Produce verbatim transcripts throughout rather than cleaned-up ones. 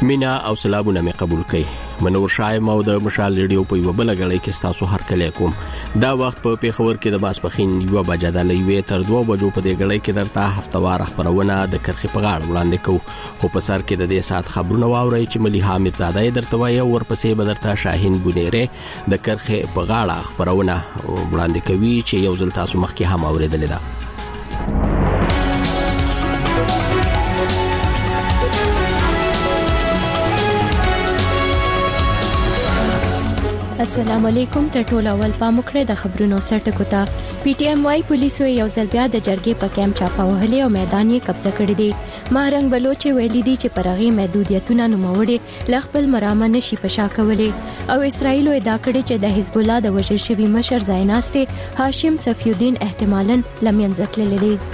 مینا او سلامونه مې قبول کړئ. منور شایم او د مشال ریډیو په یو بل غړی کې تاسو هر کله کوم. دا وخت په پیښور کې د ماسپخین یو بجې د لوي تر دوه بجو په دې غړی کې درته هفتوار خبرونه د کرخي په غاړه وړاندې کوو. خو په سر کې د دې سات خبرونه واوري چې ملي حامد زاده درته وایي او ورپسې به درته شاهین بونیره د کرخي په غاړه خبرونه وړاندې کوي چې یو ځل تاسو مخکې هم اوریدل ده. السلام علیکم. ته ټول اول پاموکړه د خبرونو سرټکو ته. پی ټی ایم وايي پولیسو یو ځل بیا د جرګې په کیمپ چاپه وهلې او میدان یې قبضه کړی دی. مهرنګ بلوچ ویلي دي چې پرغي محدودیتونه نوموړي لغپل مرامه نشي پشا کولې او اسرایل ادعا کړې چې د حزب الله د وژل شوی مشر زایناسته هاشم صفی الدین احتمالاً لمنځه تللی دی.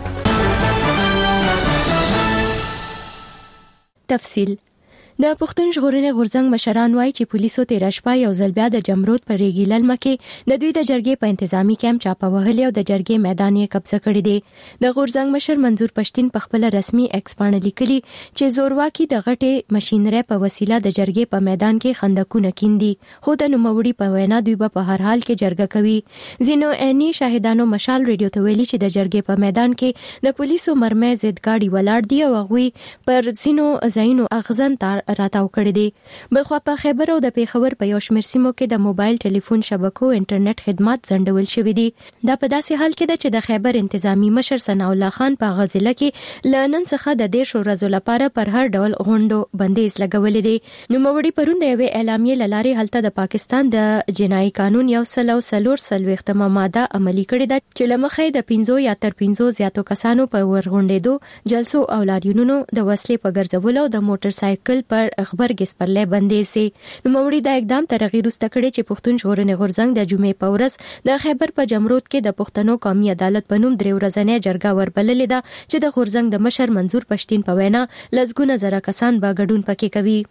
تفصیل د پښتون ژغورنې غورځنګ مشران وایي چې پولیسو تیر شپه یو ځل بیا د جمرود پر ریګیلل مکه د دوی د جرګې په انتظامی کیمپ چاپه وهلې او د جرګې میدان یې قبضه کړی دی. د غورځنګ مشر منظور پښتين په خپل رسمي ایکس باندې لیکلي چې زورواکي د غټې ماشينري په وسیله د جرګې په میدان کې خندقونه کیندي، خو د نوموړي په وینا دوی په هر حال کې جرګه کوي. زینو اني شاهدانو مشال ریډیو ته ویلي چې د جرګې په میدان کې د پولیسو مرمه ضد گاډي ولاړ دی او هغه پر زینو زینو اغزن تار راتاو کړی دی. بلخوا په خیبر او د پیښور په یو شمېر سیمو کې د موبایل ټلیفون شبکو انټرنیټ خدمات ځنډول شوې دي. دا په داسې حال کې ده چې د خیبر انتظامی مشر ثناء الله خان په غزله کې لنن څخه د دیش ورځو لپاره پر هر ډول غونډو بندیز لګولې دي. نو موړي پروند یو اعلامیه لاري هلته د پاکستان د جنایي قانون یو سل او سلور سلوختمه ماده عملی کړې ده چې لمخې د پنځو یا تر پنځو زیاتو کسانو په ورغونډېدو جلسو او لاریونونو د وسلې په ګرځولو او د موټر سایکل پر خبرګس پر لې بندې سي. نو موړي دا اقدام تر غیر واستکړي چې پښتون ژغورنې غورځنګ د جمعې په ورځ د خیبر په جمرود کې د پښتنو قومي عدالت په نوم درې ورځنۍ جرګه وربللې ده چې د غورځنګ د مشر منظور پښتين په وینا لزګونه زره کسان به ګډون پکې کوي.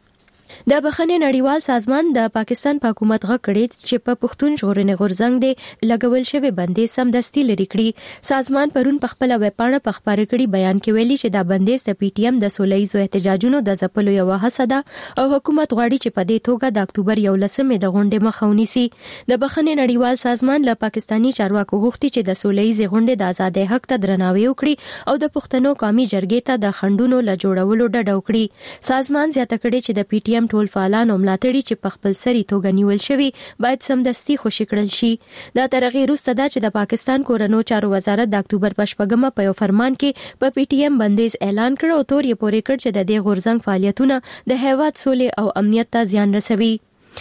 د بخښنې نړیوال سازمان د پاکستان په حکومت غږ کړی چې په پښتون ژغورنې غورځنګ د لګول شوی بندیز سمدستي لري کړی. سازمان پرون په خپل ویبپاڼه په خبري کړي بیان کې ویلي چې دا بندیز د پی ټی ایم د سولهیزو احتجاجونو د ځپلو یو هڅه ده او حکومت غواړي چې په دې توګه د اکتوبر یولسمې د غونډې مخه ونیسي. د بخښنې نړیوال سازمان له پاکستانی چارواکو غوښتي چې د سولهیزې غونډې د آزادۍ حق ته درناوی وکړي او د پښتنو قومي جرګې ته د خندونو له جوړولو ډډه وکړي. سازمان زیاته کړي چې د پی ټی ایم ټول فعالان او ملاتړي چې په خپل سری توګه نیول شوی باید سمدستي خوشی کړل شي. دا تر هغه وروسته ده چې د پاکستان کورنو چارو وزارت د اکتوبر په شپږمه په یو فرمان کې په پی ټی ایم بندیز اعلان کړ او تور یې پورې کړ چې د دې غورځنګ فعالیتونه د هیواد سولې او امنیت ته زیان رسوي.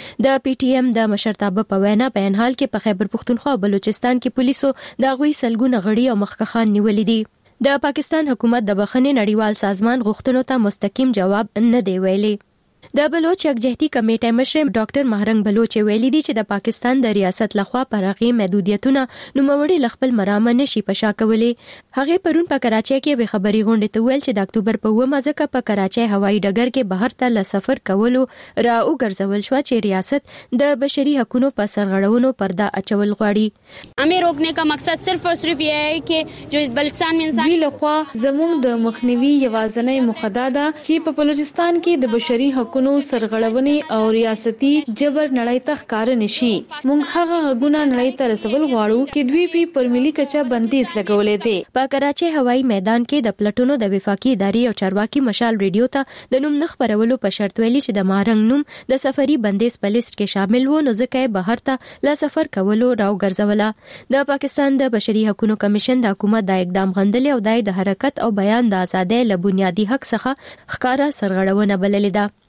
د پی ټی ایم د مشرتابه په وینا په ان حال کې په خیبر پښتونخوا او بلوچستان کې پولیسو د غوي سلګونه غړي او مخکخان نیولې دي. د پاکستان حکومت د بخښنې نړیوال سازمان غوښتنو ته مستقیم جواب نه دی ویلي. د بلوچ یکجهتي کمیټې مشر ډاکټر مهرنګ بلوچ ویلي دي چې د پاکستان د ریاست لخوا پرغي محدودیتونه نوموړي لخپل مرامه نشي پشا کولې. هغه پرون په کراچۍ کې به خبري غونډه ته ویل چې د اکتوبر په اومه ځکه په کراچۍ هوایي ډګر کې بهر ته ل سفر کولو را وګرځول شو چې ریاست د بشري حقوقو په سرغړونو پرده اچول غواړي. हमें रोकने का मकसद सिर्फ और सिर्फ ये है कि जो बलूचिस्तान में इंसानी لخوا زموږ د مخنیوي یوازنۍ مخدا ده چې په بلوچستان کې د بشري حقوقو سرغړونې او ریاستي جبر نړۍ ته ښکار نشي. موږ هغه غږونه نړۍ ته رسول غواړو چې دوی په پر ملي کچه بندیز لګولې دي. په کراچۍ هوایي میدان کې د پلټونو د وفاقي ادارې او چارواکي مشال ریډیو ته د نوم نخبرولو په شرط ویلي چې د مارنګ نوم د سفري بندیز په لیست کې شامل و نو ځکه بهر ته لا سفر کولو راو ګرځوله. د پاکستان د بشري حقوقو کمیشن د حکومت د اقدام غندل او د حرکت او بیان د ازادۍ له بنیادی حق څخه ښکارا سرغړونه بللې ده.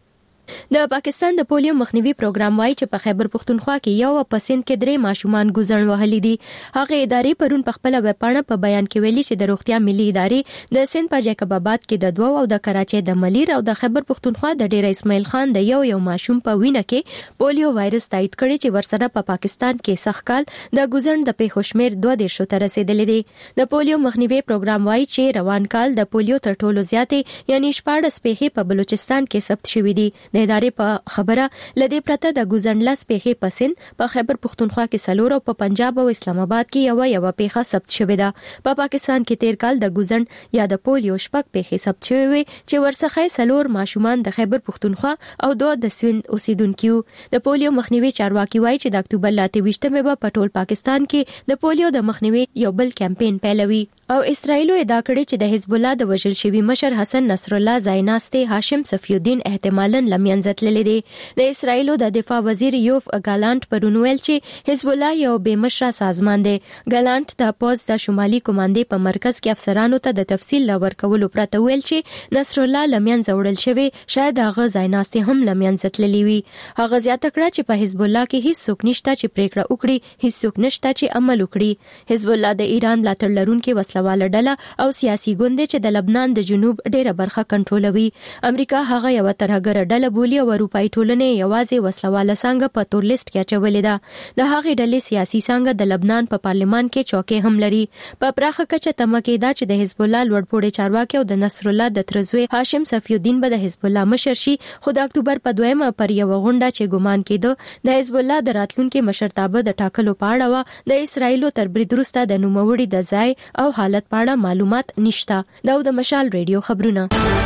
د پاکستان د پولیو مخنیوي پروګرام وايي چې په خیبر پښتونخوا کې یو په سند کې درې ماشومان ګوزن وهلي دي. هغه ادارې پرون په خپل ویبپاڼه په بیان کې ویلي چې د روغتیا ملي ادارې د سند په جیکب آباد کې د دوه او د کراچۍ د ملیر او د خیبر پښتونخوا د ډیر اسماعیل خان د یو یو ماشوم په وینه کې پولیو وایرس تایید کړي چې ورسره په پاکستان کې سخت کال د ګوزن د پیښو شمیر دوه دیرشو ته رسیدلی دی. د پولیو مخنیوي پروګرام وايي چې روان کال د پولیو تر ټولو زیاتې یعنی شپاړس پیښې په بلوچستان کې ثبت شوې دي. د ادارې په خبره لدې پرته د ګوزنډلاس پیښې پسند په خیبر پختونخوا کې سلور او په پنجاب او اسلام آباد کې یو یو پیښه ثبت شوې ده. په پا پاکستان کې تیر کال د ګوزنډ یا د پولیو شپږ پیښې ثبت شوې وي چې ورڅخه سلور ماشومان د خیبر پختونخوا او دوه د سویند اوسیدونکو. د پولیو مخنیوي چارواکي وایي چې د اکتوبر لاته ویشتمه به په ټول پاکستان کې د پولیو د مخنیوي یو بل کمپاین پیلوي. او اسرائیل ادعا کړې چې د حزب الله د وژل شوی مشر حسن نصر الله زایناسته هاشم صفی الدین احتمالاً لمینځت لیدل دي. د اسرائیل د دفاع وزیر یوف ګالانت پرونویل چې حزب الله یو بے مشره سازمان دی. ګالانت د پوز د شمالي کمانډې په مرکز کې افسرانو ته د تفصیل لور کولو پرته ویل چې نصر الله لمینځ وړل شوی شاید هغه زایناسته هم لمینځت لیدلی وي. هغه زیاته کړه چې په حزب الله کې هیڅ څوک نشته چې پریکړه وکړي، هیڅ څوک نشته چې عمل وکړي. حزب الله د ایران ملاتړ لرونکي وسله واله ډله او سیاسي ګوند چې د لبنان د جنوب ډیره برخه کنټرولوي. امریکا هغه یو ترهګر ډله بولی او اروپאי ټولنې یوازې وسله واله څنګه په تور لیست کې اچولې ده. د هغې ډلې سیاسي څنګه د لبنان په پارلمان کې چوکۍ هم لري. په پراخه کچه تمه کېده چې د حزب الله لوړپوړي چارواکي او د نصر الله د ترزوی هاشم صفی الدین به د حزب الله مشر شي، خو د اکتوبر په دویمه پر یو غونډه چې ګمان کېده د حزب الله د راتلونکي مشرتابه د ټاکلو په اړه د اسرائیلو تر برید وروسته د نوموړي د ځای او حالت په اړه معلومات نشته. دا د مشال ریډیو خبرونه.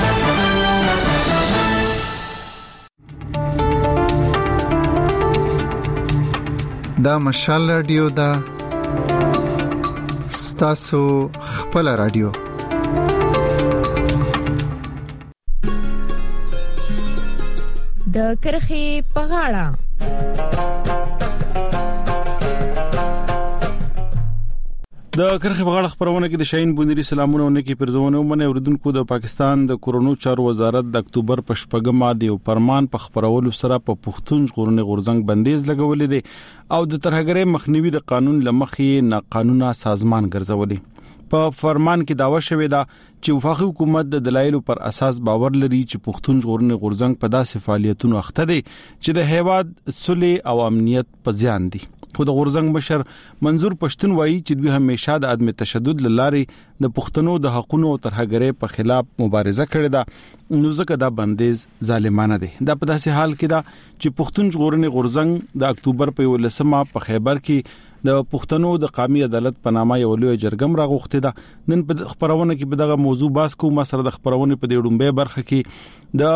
دا مشال ریډیو دا ستاسو خپل ریډیو. د کرخي په غاړه د کرخي په غاړه خبرونه کې د شاهین بونيري سلامونه ونکي پرځونه ومنه اوردونکو د پاکستان د کورونو چارو وزارت د اکتوبر په شپږمه د فرمان په خبرولو سره په پښتون ژغورنې غورځنګ بندیز لګولې دي او د ترهګرۍ مخنیوي د قانون لمخې ناقانونه سازمان ګرځولې. په فرمان کې داوا شوې ده چې وفاقي حکومت د دلایلو پر اساس باور لري چې پښتون ژغورنې غورځنګ په داسې فعالیتونو اخته دي چې د هیواد صلح او امنیت په ځان دي. خو د غورځنګ مشر منظور پښتون وایي چې دوی همیشه د عدم تشدد لارې د پښتنو د حقوقو او ترهګرۍ په خلاف مبارزه کړې ده، نو ځکه دا بندیز ظالمانه دی. دا په داسې حال کې ده چې پښتون ژغورنې غورځنګ د اکتوبر په ولسمه په خیبر کې د پښتنو د قومي عدالت په نامه یو لوی جرګم راغوښته ده. نن په خبرونه کې په دغه موضوع باس کوم سره د خبرونه په دې ډومبه برخه کې د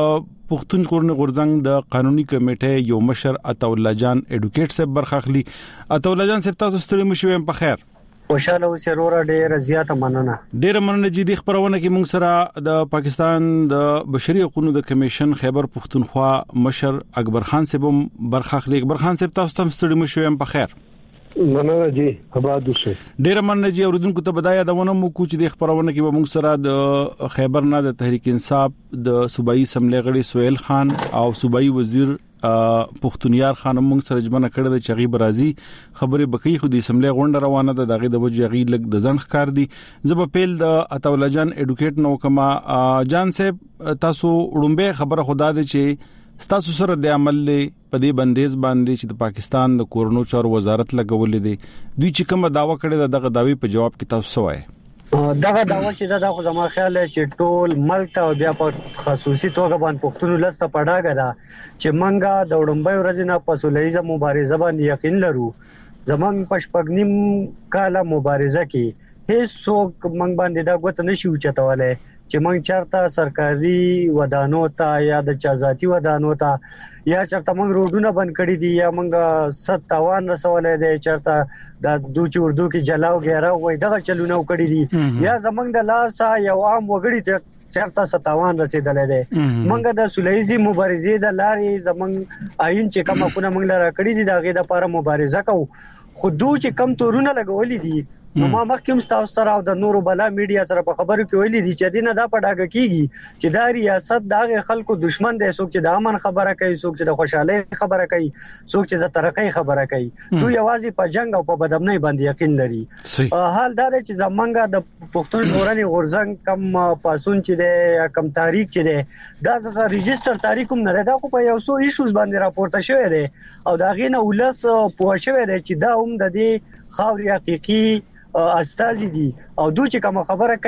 پښتون ژغورنې غورځنګ د قانوني کمیټې یو مشر عطا الله جان اډوکیټ صاحب برخه اخلي. عطا الله جان صاحب تاسو ستړي مشوي په خیر؟ خوشاله اوسه رورا ډېر زیاته مننه. ډېر مننه چې د خبرونه کې موږ سره د پاکستان د بشري حقوقو د کمیشن خیبر پښتونخوا مشر اکبر خان صاحب برخه اخلي. اکبر خان صاحب تاسو هم ستړي مشوي په خیر؟ مننه جی آباد اوسه. ډیر مننه جی. اوردونکو ته بدايه دونه مو کو چې د خبرونه کې به موږ سره د خیبر نه د تحریک انصاف د صوبایي سملې غړي سہیل خان او صوبایي وزیر پښتونیار خان موږ سره جمع کړه د چغي برازي خبره بکی خو د سملې غونډه روانه ده دغه د وجهي لګ د ځن ښکار دي. زب پیل د عطا الله جان اډوکیټ نو کما جان صاحب تاسو وړومبه خبره خدا دې چې ستاسو سره د عمل په دې بندیز باندې چې د پاکستان د کورونو چارو وزارت لګولې دي دوی چې کومه داوا کړې ده دغه داوی په جواب کې تاسو وایي؟ دغه داوا چې دا خو زما خیال چې ټول ملک ته بیا په خصوصي توګه باندې پښتون لسته پډاګه ده چې منګه د وړمبې ورځې نه په سولهیزه مبارزه باندې یقین لرو. زمنګ پښپګنیم کاله مبارزه کې هیڅ څوک منګ باندې دا غوته نشي اوچتواله چې موږ چرته سرکاري ودانو ته یا د چازاتي ودانو ته یا چرته موږ روډونه بند کړی دي یا موږ ستاوان رسولې دي چرته د دوچ اردو کې جلاو غیره وای دغه چلونه وکړی دي یا زمنګ د لاس یو عام وګړي چرته ستاوان رسیدلې دي. موږ د سولهیزي مبارزې د لارې زمنګ آئین چې کوم حقونه موږ لاره کړی دي دغه د لپاره مبارزه کوو. خو دوی چې کم تورونه لګولې دي نو ما مخکوم تاسو سره او د نورو بلا میډیا سره په خبرو کې ویلي دي چې دینه دا پډاګه کیږي چې دا ریاست دغه خلکو دشمن دی، څوک چې د امن خبره کوي، څوک چې د خوشحالي خبره کوي، څوک چې د ترقۍ خبره کوي. دوی یوازې په جنگ او په بدامنۍ باندې یقین لري. حال دا دی چې زمونږ د پښتون ژغورنې غورځنګ کم پاسون چې دی کم تاریخ چې دی دا د ريجستره تاریخ هم نه دی، دا خو په یو څو ایشوز باندې راپورته شوی دی او دا غینه ولس پوه شوی دی چې دا هم د دې خاوري حقيقي استازي دي او دوی چې کوم خبره کوي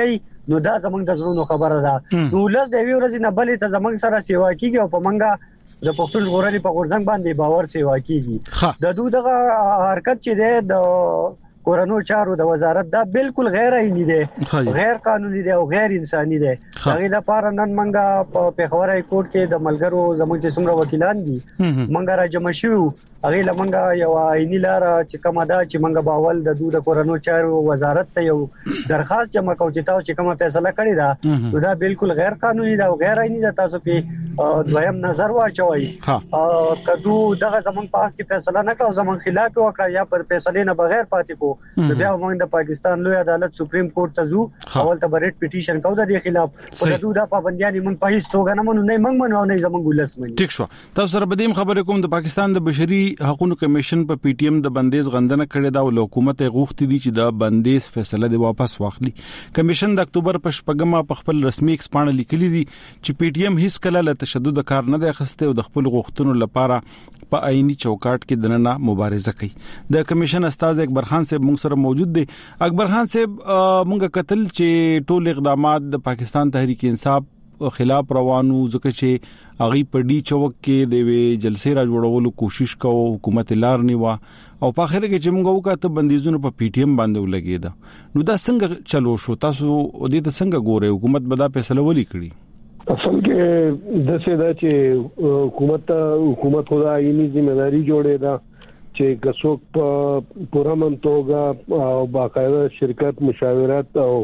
نو دا زمونږ د زړونو خبره ده. نو ولس د یوې ورځې نه بلې ته زمونږ سره سیوا کیږي او په منګه د پښتون ژغورنې په غورځنګ باندې باور سیوا کیږي. د دوی دغه حرکت چې ده د کورونو چارو د وزارت دا بالکل غیر عیني ده، غیر قانوني ده او غیر انساني ده. هغه د پاره نن منګه په پیښور های کورټ کې د ملګرو زموږ چې څومره وکیلان دي منګه راجم شو، هغه لمنګه یو عیني لار چې کومه ده چې منګه باول د دوی د کورونو چارو وزارت ته یو درخواست جمع کوي چې تاسو چې کومه فیصله کړی ده دا بالکل غیر قانوني ده او غیر عیني ده. تاسو په دویم نظر واچوي کدو دغه زمون په حق کې فیصله نه کړو، زمون خلاف وکړه یا پر فیصله نه بغیر پاتې کو، بیا موږ د پاکستان لوی عدالت سپریم کورټ ته ځو، اول ته ریټ پټیشن کوو د دې خلاف او د دوه پابندیان موږ په هیڅ توګه نه منو، نه موږ منو نه زمون ګولس منو. ټیک شو. تاسو سره بدیم خبرې کوم د پاکستان د بشري حقوقو کمیشن په پی ټی ایم د بندیز غندنه کړې دا او حکومت غوښتي دي چې د بندیز فیصله دی واپس واخلي. کمیشن د اکتوبر په شپږمه په خپل رسمي ایکسپانډ لیکلي دي چې پی ټی ایم هیڅ کله له تشدد کار نه دی اخیسته او د خپل غوښتنو لپاره په عیني چوکاټ کې دننه مبارزه کوي. د کمیشن استاد اکبر خان صاحب موږ سره موجود دی. اکبر خان صاحب موږ کتل چې ټول اقدامات د پاکستان تحریک انصاف خلاف روانو ځکه چې اغي په ډی چوک کې د وی جلسې را جوړولو کوشش کوو، حکومت لار نیوا او په اخر کې چې موږ وکړه بندیزونه په پی ټی ایم باندې ولګیدا. نو دا څنګه چلو شو؟ تاسو دې ته څنګه ګورئ؟ حکومت به دا فیصله ولې کړی؟ اصل کې د څه دا چې حکومت حکومت خدا عیني ځمېداري جوړې ده چې کڅوک په پوره منتوګه او باقاعده شرکت مشاورت او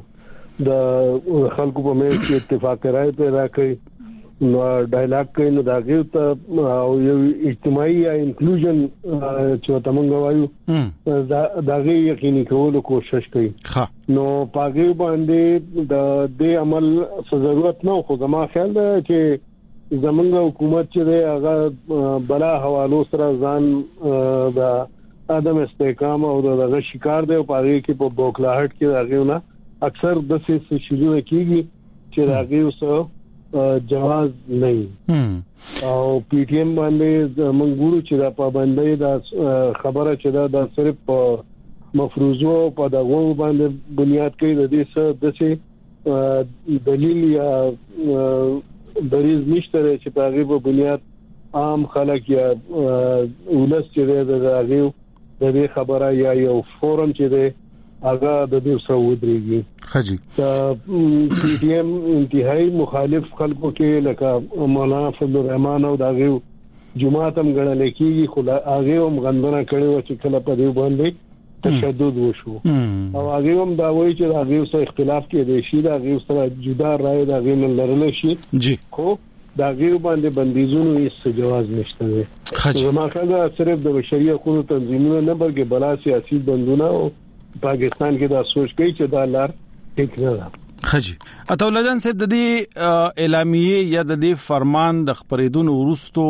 د خلکو په منځ کې اتفاق راي پیدا کړي، نو ډایلاګ کوي، نو داغه ته او یو اجتماعي یا انکلوژن چې تمنګ وایو داغه یقیني کولو کوشش کوي. نو پاګې باندې د دې عمل ضرورت نه، خو زما خیال ده چې زمونږ حکومت چې دی هغه بلا حوالو سره ځان د ادم استحکام او د شکار دی او پاګې کې په بوکلاهټ کې راغیونه اکثر د څه شیزونه کیږي چې راغیو سره جواز نه او پی ټی ایم باندې موږ ګورو چې دا پابندۍ دا خبره چې دا د صرف مفروضو په دغه باندې بنیاد کوي، د دې څه د دلیل یا دریز نشته چې په هغه په بنیاد عام خلک یا ولس چې د هغه د دې خبره یا یو فورم چې دی هغه د دې سعودريږي. خجي د پی ټی ایم انتهایی مخالف خلکو کې لکه مولانا فضل الرحمن او دغه جماعت هم غړل کېږي، خو هغه هم غندنه کړي و چې کله په دې باندې تشدد وشو او هغه هم دا وایي چې هغه سره اختلاف کې دی شي، هغه سره جدا رائے دا غي نه لرل شي جی، خو دا غیر باندې بندیزونو هیڅ جواز نشته دی. زما خاله صرف د بشري حقوقو تنظیمونو نه بلکې بلا سیاسي بندونه او پاکستان کې دا سوچ کوي چې دا لار ټیک نه ده. خجي اته ولجن صاحب د دې اعلامیه یا د دې فرمان د خبرېدون ورستو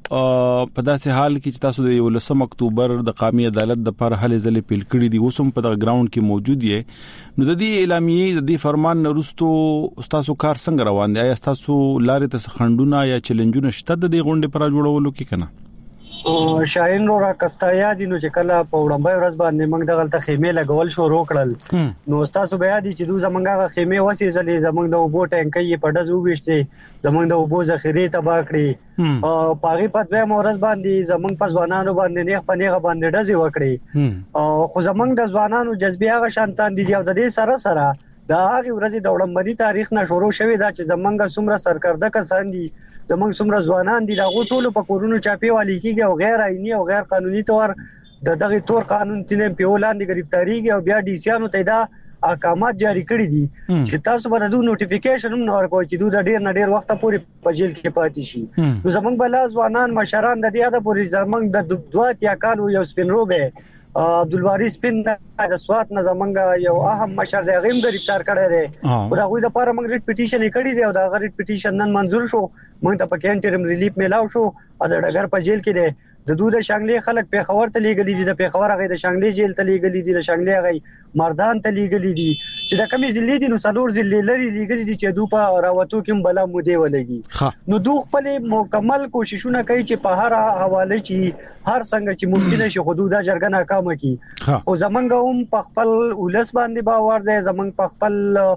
په داسې حال کې چې تاسو د ولسم اکتوبر د قومي عدالت د پر حل ځلې پیل کړی دی اوسم په دغه ګراوند کې موجود یې، نو د دې اعلامیه د دې فرمان ورستو تاسو کار څنګه روان دی؟ آیا تاسو لارې ته خندونه یا چیلنجونه شته د دې غونډې پر جوړولو کې کنه؟ شاهین نور کستایا دي نو چې کله په وړاندې ورځ باندې موږ دغه خیمه لګول شروع کړل، نو تاسو بیا دي چې دوی زمونږه خیمه وسی ځلې زمونږ د وبو ټانکې په ډزو وشته، زمونږ د وبو ذخیره تباہ کړې او پاغي پدوی مورز باندې زمونږ په ځوانانو باندې نه پنیغه باندې ډزې وکړي او خو زمونږ د ځوانانو جذبه هغه شانتان دي او د دې سره سره دا هغه ورځې د وړاندې تاریخ نه شروع شوې دا چې زمونږ څومره سرکرده کسان دي، زمونږ څومره ځوانان دي، دا ټول په کورونو چاپی والی کیږي او غیر عیني او غیر قانوني تور د دغه تور قانون تنه په ولاندې گرفتاریږي او بیا ډي سیانو ته دا احکامات جاری کړی دي چې تاسو به د نوټیفیکیشن هم نور کوئ چې دوی د ډیر نه ډیر وخت پورې په جیل کې پاتې شي. نو زمونږ بلا ځوانان مشران د دې اده پورې زمونږ د دوه تیا کالو یو سپینروبه عبدالواری سپین د سوات نه زمونږ یو اهم مشر دی غیم گرفتار کړی دی او دا غوې د پاره موږ ریټ پټیشن کړی دی او دا ریټ پټیشن نن منزور شو، موږ ته په انټرم ریلیف میلاو شو او د ډګر په جیل کې دی د دوه د شانګلې خلک په خبر ته لیږلي دي، د په خبر هغه د شانګلې جیل ته لیږلي دي، د شانګلې هغه مردان ته لیږلي دي چې د کمی ضلع دي نو څلور ضلع لري لیږلي دي چې دوی په راوتو کې بلا مودې ولګي. نو دوی خپل مکمل کوششونه کوي چې په هر حواله چې هر څنګه چې ممکن شي حدود جرګه ناکامه کی، خو زمونږ هم په خپل ولس باندې باور دی، زمونږ په خپل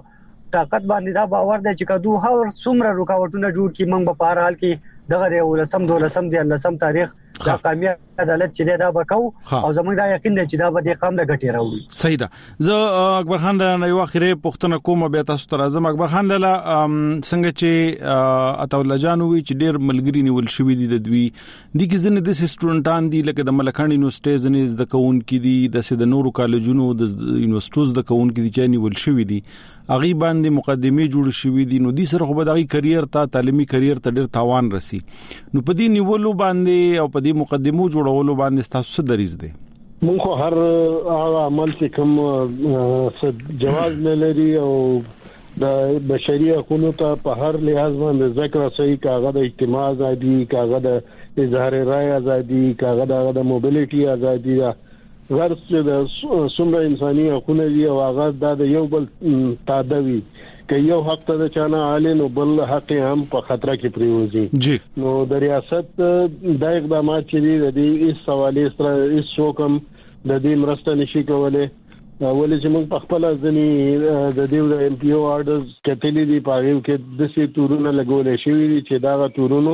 طاقت باندې دا باور دی چې کدو هر څومره رکاوټونه جوړ کی موږ په هر حال کې دغه ولسم دولسم دی لسم تاریخ دا قومي عدالت چې دا وکاو او زموږ دا یقین دی چې دا به د قوم د ګټي راوړي. صحیح ده. زه اکبر خان د یو اخیری پښتنه کوم بیا تاسو ته راځم. اکبر خان لاله څنګه چې عطا الله جان وی چې ډیر ملګری نیول شوی دي د دوی د کې ځنه د سټوډنټان دي لکه د ملکان یونیورسيټیز نه د کون کې دي د سید نورو کالجونو د یونیورسيټوز د کون کې دي چې نیول شوی دي اغي باندې مقدمه جوړ شوی دي نو د سره خو به د کرییر ته تعلیمي کرییر ته ډیر تاوان رسی نو په دې نیولو باندې او په دې مقدمو جوړولو باندې تاسو څه دریز دي؟ مونږ خو هر هغه عمل چې کوم جواز نه لري او د بشري حقوقو ته په هر لحاظ باندې ذکر صحیح کاغذ د اجتماع ازادي کاغذ د اظهار رائے ازادي کاغذ د موبیلیټي ازادي غرض چې د څومره انساني حقوق دي او هغه د یو بل تادوي که یو حق ته چانه عالی نو بل حق هم په خطر کې پریوزي جی نو د ریاست د اقدامات چې دي د دې اس حواله سره اس شوکم د دې مرسته نشي کولای ولې چې موږ په خپل ځنی د دې د ام پی او آرډرز کتلې دي په هغه کې د سي تورونه لګولې شوی دي چې دا تورونو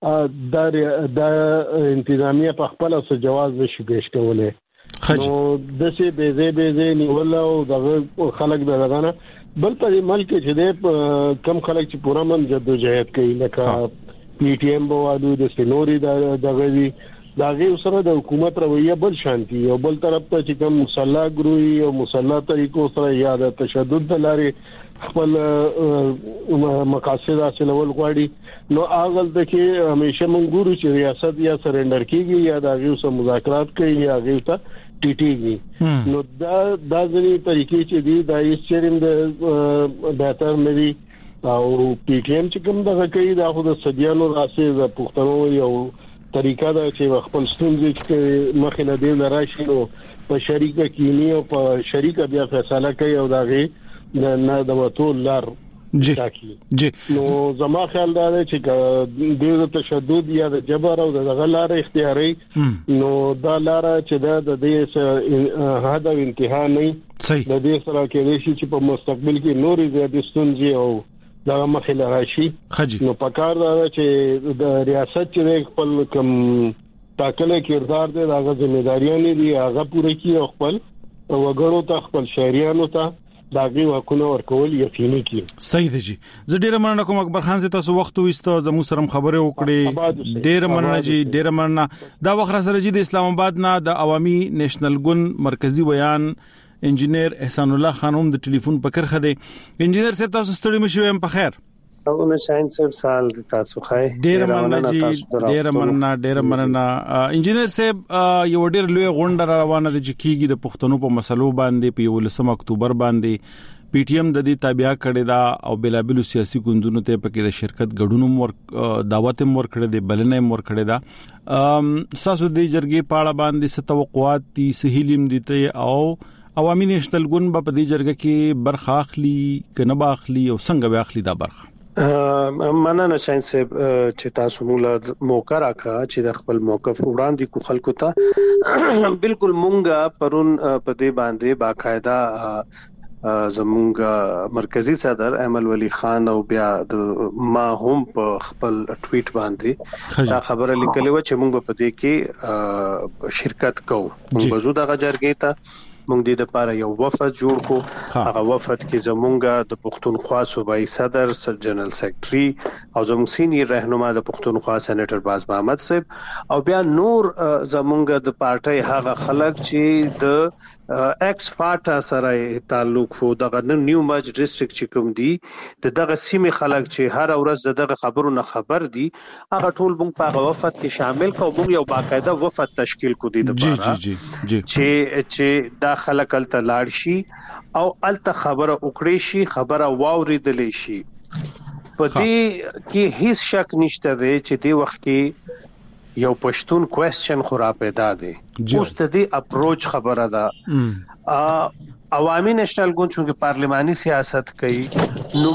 د د انتظامیه په خپل سره جواز نشي پیش کولای نو د سي بيزي بيزي نیول او دغه خلک دغه نه بل په ملک چې د کم خلک چې پورا من جدوجہد کوي لکه پی ټی ایم بوالو د سينوري دغه دي دغه سره د حکومت رویه بل شانتي او بل طرف ته چې کوم مصالح ګروي او مصالح طریقو سره یا د تشدد لاري خپل مقاصد حاصلول غواړي نو اغل د کې همیشه مونږ ګورو چې ریاست یا سرندر کیږي یا دغه سره مذاکرات کوي یا هغه ته ټیټیږي نو دا د ځینې طریقې چې دي دا یې چیرې د بهتر مری او پی ټی ایم چې کوم دغه کوي دا خو د سديانو راسي د پښتنو یو طریقه دا چې خپل ستونزې چې مخې نه دی راشي نو په شریکه کینی او په شریکه بیا فیصله کوي او دغه نه د وټول لار جی جی نو زما خیال دا دی چې د تشدد یا د جبر او د غلار اختیاري نو دا لار چې د دې هدا انتها نه صحیح د دې سره کې شي چې په مستقبل کې نورې زیاتې ستونزې او دا مخې راشي نو پکار دا چې د ریاست چې خپل کم تاکل کردار دی هغه ځمېداریان دي هغه پوره کړي او خپل وګړو ته خپل شهريانو ته داغي وکونه ورکول یقیني کی. صحیح دی جی. زه ډیر مننه کوم اکبر خان زه تاسو وخت وېستو زمو سره خبرې وکړې ډیر مننه جی ډیر مننه دا وخت سره جی د اسلام آباد نه د عوامي نېشنل ګوند مرکزی بیان انجینیر احسان الله خانوم د ټلیفون په کرخه دی. انجینیر صاحب تاسو ستړي مشوي هم په خیر او نه شاین صاحب سال تاسو خای ډیر مننه جی ډیر مننه ډیر مننه انجینیر صاحب یو ډیر لوی غونډه روانه ده چې کیږي د پښتنو په مسلو باندې په ولسم اکتوبر باندې پی ټی ایم د دې تابع کړي دا او بلابل سیاسي ګوندونو ته پکې د شرکت غډونو مور دعوت مور کړي د بلنې مور کړي دا تاسو د جرګې پاړه باندې ستوقعات دي سهیلیم دي ته او عوامي نېشنل ګوند په دې جرګه کې برخه اخلي کنه باخلي او څنګه به اخلي دا برخه مننه شاین صاحب چې تاسو موږ موقع راکا چې د خپل موقف وړاندې کو خلکو ته بالکل مونږه پرون په دې باندې باقاعده زمونږ مرکزی صدر احمد ولی خان او بیا د ما هم په خپل ټویټ باندې دا خبره لیکلې و چې مونږ په دې کې شرکت کوو مونږ بزو د غجرګې ته مونږ د لپاره یو وفد جوړ کو هغه وفد کې زمونږ د پښتونخوا صوبایي صدر سر جنرال سیکریټري او زموږ سینیئر رهنما د پښتونخوا سېنیټر باز محمد صاحب او بیا نور زمونږ د پارټي هغه خلک چې د ایکس فاټا سره تعلق وو دغه نیو مرج ډیسټریکټ چې کوم دی دغه سیمه خلک چې هر ورځ دغه خبرونه خبر دي هغه ټول موږ په وفد کې شامل کوو موږ یو باقاعده وفد تشکیل کو دي د پاره جی جی چې چې دا خلک الته لاړ شي او الته خبره وکړي شي خبره واوریدلې شي په دې کې هیڅ شک نشته دی چې دی وخت کې یو پښتون کوېسچن خورا پیدا دی اوس د دې اپروچ خبره ده عوامي نېشنل ګوند چې پارلماني سیاست کوي نو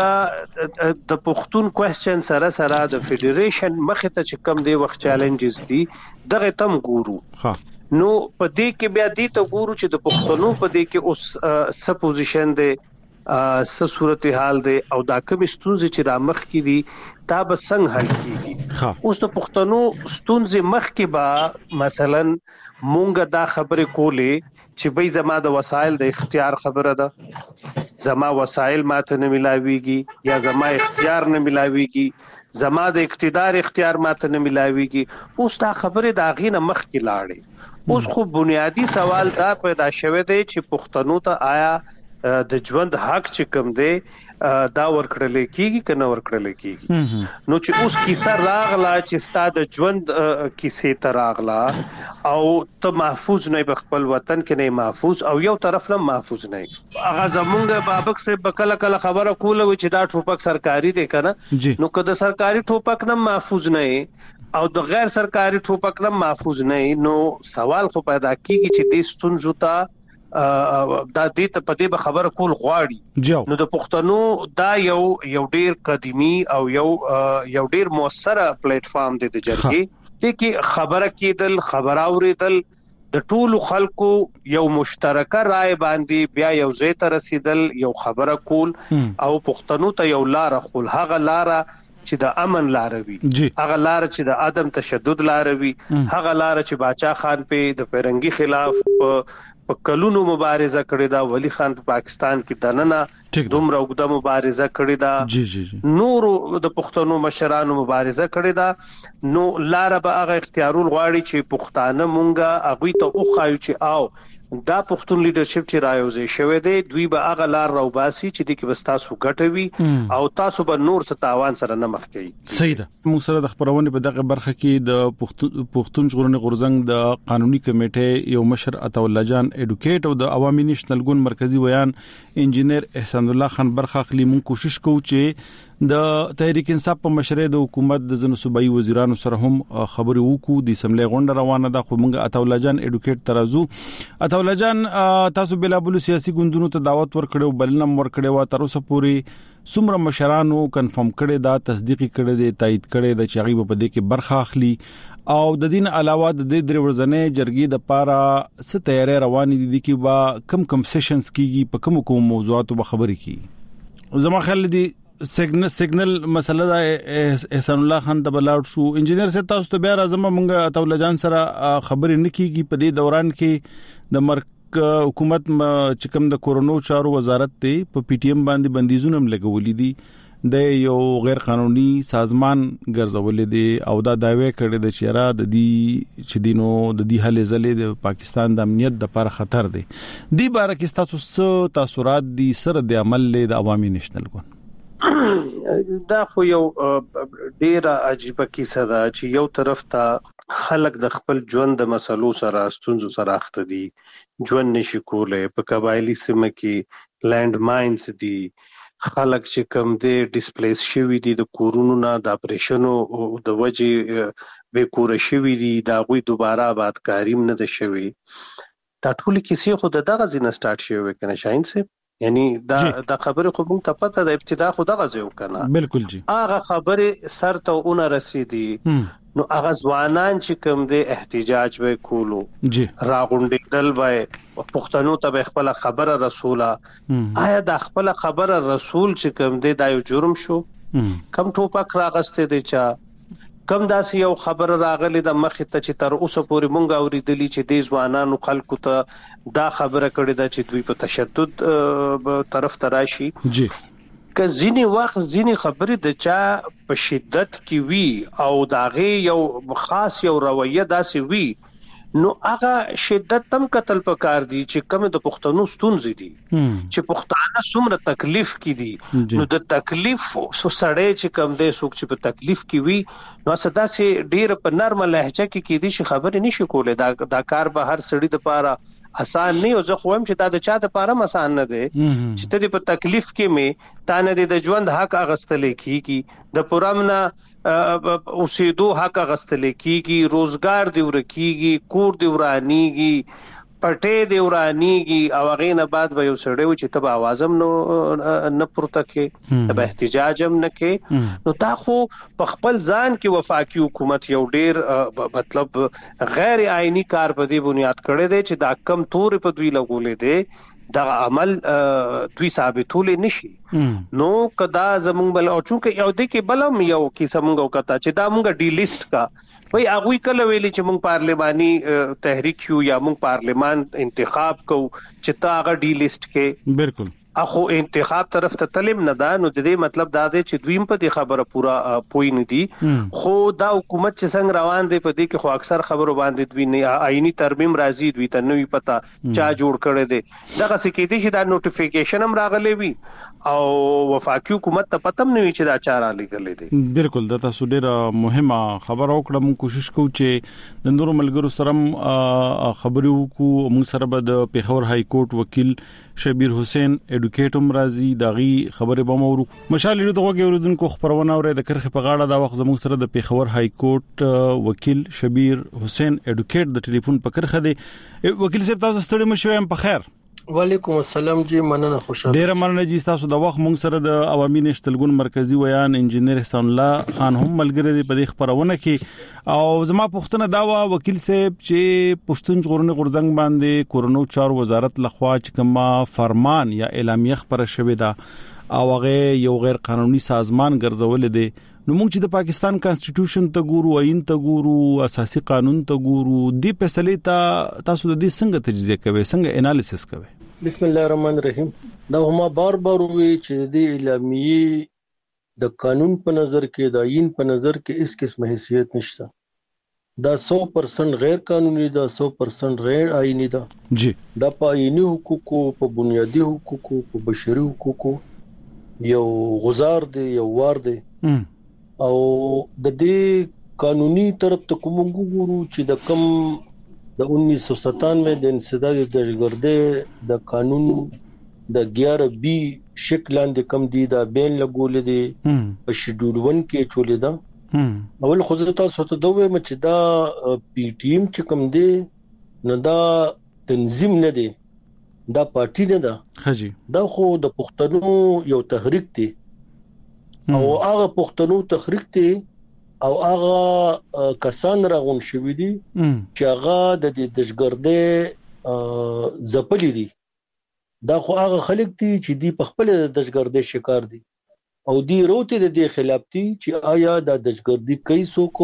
مونږه د پښتون کوېسچن سره سره د فدریشن مخه ته چې کم دی وخت چیلنجز دي دغه تم ګورو نو په دې کې بیا دې ته ګورو چې د پښتنو په دې کې اوس س پوزیشن دی څه صورتحال دی او دا کوم ستونزې چې را مخ کې دي دا به څنګه حل کیږي. اوس د پښتنو ستونزې مخ کې به مثلا مونږ دا خبرې کولې چې به زما د وسایل د اختیار خبره ده، زما وسایل ماته نه ملاويږي یا زما اختیار نه ملاويږي، زما د اقتدار اختیار ماته نه ملاويږي. اوس دا خبره دا غینه مخ کې لاړې. اوس خو بنیادی سوال دا پیدا شوه دی چې پښتنو ته آیا د ژوند حق چې کوم دی دا ورکړل کیږي کنه ورکړل کیږي. نو چې اوس کیسه راغلا چې ستاسو د ژوند کیسه ته راغلا او ته محفوظ نه په خپل وطن کې نه محفوظ او یو طرف نه محفوظ نه. هغه زمونږ بابک سے بکله کله خبره کوله چې دا ټوپک سرکاري دی کنه، نو کله سرکاري ټوپک نه محفوظ نه او د غیر سرکاري ټوپک نه محفوظ نه، نو سوال خو پیدا کیږي چې د ستونزو ته دا دې ته په دې خبره کول غواړي. نو د پښتنو دا یو یو ډیر قدیمی او یو یو ډیر موثره پلیټ فارم دی د جرګې د کې خبره کېدل، خبر اوریدل، د ټولو خلکو یو مشترکه رائے باندې بیا یو ځای ته رسیدل، یو خبره کول او پښتنو ته یو لار خپل هغه لار چې د امن لاروي، هغه لار چې د عدم تشدد لاروي، هغه لار چې باچا خان په د فرنګي خلاف په کلونو مبارزه کړې دا، ولی خان په پاکستان کې دننه دومره وګړه مبارزه کړې دا، نور د پښتنو مشرانو مبارزه کړې دا. نو لار به هغه اختیارول غواړي چې پښتانه مونږه هغه ته اوخایو چې آو دا پښتون لیدرشپ چې رايوځي شوی دی، دوی به هغه لار راوباسي چې د کې بستاسو ګټوي او تاسو به نور ستاوان سره نه مخ کوي. صحیح ده. موږ سره د خبرونه په دغه برخه کې د پښتون ژغورنې غورځنګ د قانوني کمیټې یو مشر عطا الله جان اډوکیټ او د عوامي نېشنل ګوند مرکزی ویان انجینیر احسان الله خان برخه اخلي. موږ کوشش کوو چې د تحریک انصاف په مشرۍ د حکومت د زنو صوبایي وزیرانو سره هم خبرې وکړو. د سملې غونډه روانه ده، خو موږ عطا الله جان اډوکیټ ترازو. عطا الله جان، تاسو بلا بل سیاسي ګوندونو ته دعوت ورکړو، بلنم ورکړو، و تر اوسه پورې څومره مشرانو کنفرم کړي دا، تصدیق کړي دي، تایید کړي د چاغي په دې کې برخه اخلي او د دین علاوه د دې درې ورځې جرګې د پاره څه تیاری روان دي کې با کم کم سیشنز کیږي، په کوم کوم موضوعاتو به خبرې کیږي. زما خیال دي سیګنل سیګنل مسله دا احسان الله خان ته بلاړ شو. انجینیر سے تاسو ته بیا راځم، مونږه عطا الله جان سره خبرې نکېږي په دې دوران کې د مرک حکومت چې کوم د کورونو چارو وزارت ته په پی ټی ایم باندې بندیزونه لګولې دي، د یو غیر قانوني سازمان ګرځولې دي او دا داوی کړی د چیرې د دې چې دینو د دې حل زلې د پاکستان د امنیت د لپاره خطر دی. دی باره کې تاسو څه تاثیرات دي سره د عمل له د عوامي نېشنل ګوند؟ دا خو یو ډیره عجیبه کیسه ده چې یو طرف ته خلک د خپل ژوند د مسلو سره ستونزو سره اخته دي، ژوند نشي کولای، په قبایلی سیمه کې لینډ ماینز دي، خلک چې کوم دي ډیسپلیس شوي دي د کورونو نه، د اپریشنو د وجې به کور شوي دي، دا غوي دوباره آباد کاریم نه ده شوي. دا ټول کیسې خو دغه ځینه سٹارټ شوی کنه شاهین صاحب، یعنی دا د خبرې خو موږ ته پته د ابتدا خو دغه ځو کنه. بالکل جی. هغه خبرې سر ته اون رسیدي، نو هغه ځوانان چې کوم دي احتجاج به کولو جی، راغونډېدل به پښتنو ته خپل خبره رسوله. آیا د خپل خبره رسول چې کوم دي دا یو جرم شو؟ کم ټوپک راغسته دي چا کم داسې یو خبر راغلی د مخې ته چې تر اوسه پورې مونږ اوریدلی چې د ځوانانو خلکو ته دا خبره کړې ده چې دوی په تشدد طرف ته راشي. جی که ځینی وخت ځینی خبرې د چا په شدت کې وی او داغه یو خاص یو رویه داسې وی، نو هغه شدت تم قتل پکار دي چې کوم د پښتنو ستونزې دي چې پښتانه څومره تکلیف کې دي. نو د تکلیف سو سړی چې کوم دې څوک چې په تکلیف کې وي، نو صدا سي ډیر په نرمه لهجه کې کې دي چې خبرې نشي کولای. دا دا کار به هر سړی د پاره آسان نه، او زه خو هم چې دا د چا د پاره آسان نه دی چې ته په تکلیف کې مې تا نه د ژوند حق اغستلې کیږي، د پرامنا اوسېدو حق اغستلې کیږي، روزګار دی ورکیږي، کور دی ورانیږي، پټې دی ورانیږي، او هغه نه بعد به یو سړی و چې تبه आवाजم نو نه پورته کې، تبه احتجاج هم نه کې. نو تا خو په خپل ځان کې وفاقي حکومت یو ډیر مطلب غیر آئینی کار په دې بنیاد کړی دی چې دا کم تور په دوی لګولې دی، دا عمل دوی ثابتول نشي نو کدا زمونږ بل او چونکه یو د کې بلم یو کیسه مونږ وکړه چې دا مونږ ډی لیست کا وای هغه کله ویلي چې مونږ پارلماني تحریک یو یا مونږ پارلمان انتخاب کو چې تا هغه ډی لیست کې بالکل اخو انتخاب طرف ته تلم نه دا نو د دې مطلب دا دی چې دویم په دې خبره پورا پوي نه دي خو دا حکومت چې څنګه روان دی په دې کې خو اکثر خبرو باندې دوی نه آئینی ترمیم راځي دوی ته نوې پتا چا جوړ کړي دي دا څه کې دي چې دا نوټیفیکیشن هم راغلي وي او وفاقي حکومت ته پتم نه وي چې دا چاره لګلې دي بالکل دا تاسو ډیره مهمه خبره وکړه موږ کوشش کوو چې د نورو ملګرو سره خبرو کوو موږ سره به د پیښور های کورټ وکیل شبیر حسین اډوکیټم راضی داغي خبره به مورو مشال لري دغه اوریدونکو خبرونه اوري د کرخه په غاړه دا وخت زموږ سره د پیښور های کورټ وکیل شبیر حسین اډوکیټ د ټلیفون په کرخه دی وکیل صاحب تاسو ستړي مشوي هم په خیر وعلیکم السلام جی مننه خوشاله ډیر مننه جی تاسو د وخت مونږ سره د عوامي نشتلګون مرکزی ویان انجنیر احسان الله خان هم ملګری دی په دې خبرونه کې او زما پوښتنه دا و وکیل صاحب چې پښتون ژغورنې غورځنګ باندې کورونو چارو وزارت لخوا چې کومه فرمان یا اعلامیه خبره شوې ده او هغه یو غیر قانوني سازمان ګرځول دي نو موږ چې د پاکستان کانسټیټیوشن ته ګورو آئین ته ګورو اساسي قانون ته ګورو دی فیصله ته تاسو د دې څنګه تجزیه کوئ څنګه انالیسس کوئ بسم الله الرحمن الرحیم دا هم بار بار وی چې د اعلامیه د قانون په نظر کې د آئین په نظر کې اس قسم حیثیت نشته دا سو پرسنٹ غیر قانوني دا سو پرسنٹ غیر آئینی دا جی دا په آئینی حقوقو په بنیادی حقوقو په بشري حقوقو یو غزار دی یو وار دی او د دې قانوني طرف ته کوم ګورو چې د کم د انیس سو ستانوے د انسداد دهشتګردۍ د قانون د گیارہ بی شکل لاندې کم دی دا بین لګول دي په شیډول ون کې چولې دا اول خو زه تاسو ته دوه مچ دا پی ټیم چې کم دی نه دا تنظیم نه دی دا پارټي نه ده حاجی دا خو د پښتنو یو تحریک دی او هغه پښتنو تحریک دی او هغه کسان راغون شوی دي چې هغه د دهشتګردۍ زپلې دي دا خو هغه خلک دي چې دی په خپل د دهشتګردۍ شکار دي او دی روته د دې خلاف دي چې آیا د دهشتګردۍ کوي څوک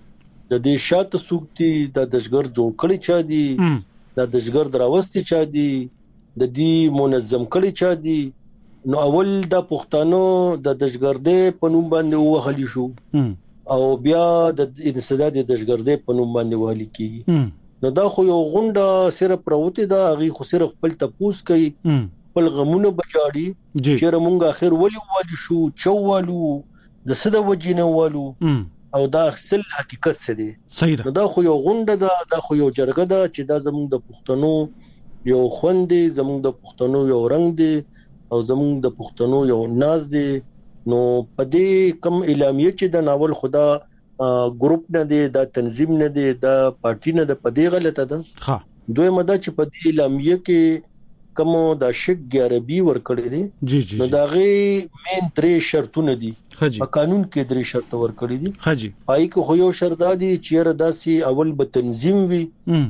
د دې شاته څوک دي د دهشتګرد جوړ کړي چا دي د دهشتګرد راوستي چا دي د دې منظم کړي چا دي نو اول د پښتنو د دهشتګردۍ په نوم باندې وهلی شو او بیا د انسداد د دهشتګردۍ په نوم باندې وهلی کیږي نو دا خو یو غونډه صرف پروته دا غي خو صرف خپل تپوس کوي خپل غمونه بچاړي چې موږ اخر ولي والی شو چوالو د سده وجینه والو او دا اصل حقیقت څه دی صحیح ده دا خو یو غونډه ده دا خو یو جرګه ده چې دا زموږ د پښتنو یو خوندې زموږ د پښتنو یو رنگ دی او زموږ د پښتنو یو ناز دی نو پدې کم اعلامیه چې د ناول خدا ګروپ نه دی دا تنظیم نه دی دا پارټي نه د پدې غلطه ده ها دوی مده چې پدې اعلامیه کې کوم د شک ګیارہ بی ور کړی دي جی جی نو دا غي مین درې شرطونه دي په قانون کې درې شرط ور کړی دي حاجی پای کې خو یو شرط دی چې را داسي اول به تنظیم وي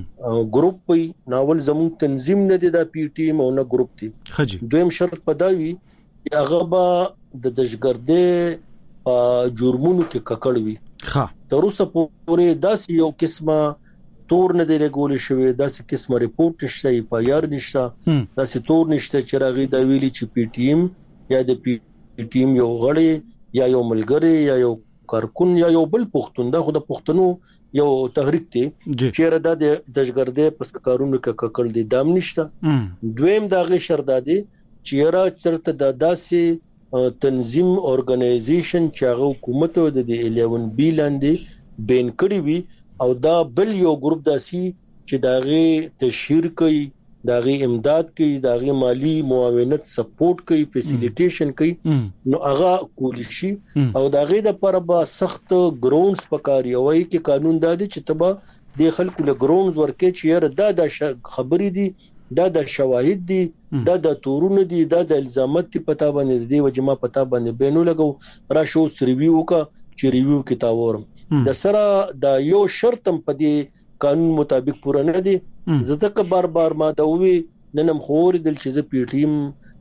ګروپ وي ناول زمون تنظیم نه دی دا پی ټی ایم او نه ګروپ دی حاجی دویم شرط پداوي هغه به د دهشتګردۍ په جرمونو کې ککړ وي ها تر اوسه پورې داسې یو قسمه تور نه دی لګول شوی داسې قسمه ریپورت نشته په یار نشته داسې تور نشته چې راغی دا ویلي چې پی ټی ایم یا د پی ټی ایم یو غړی یا یو ملګری یا یو کارکون یا یو بل پښتون دا خو د پښتنو یو تحریک دی چې را د دهشتګردۍ په سکارونو کې ککړ دي دام نشته دویم داغه شرط دی چې را چرته د داسې تنظیم اورګنایزیشن چې هغه حکومت او د الیون بی لاندې بین کړی وي او دا بل یو ګروپ داسي چې داغه تشهیر کوي داغه امداد کوي داغه مالی معاونت سپورټ کوي فیسیلیټیشن کوي نو هغه کولی شي او داغه د پر با سخت ګراوندز پکاري او کې قانون دادي چې تبا د خلکو له ګراوندز ورکه چې دا د خبرې دي دا د شواهد دي دا د تورونه دي دا د الزامات پتا باندې دی وجما پتا باندې بینو لګو را شو ریویو کا چې ریویو کتابورم د سره د یو شرط په دې قانون مطابق پوره نه دي زده که بار بار ما دا وی ننم خور دل چې پی ټیم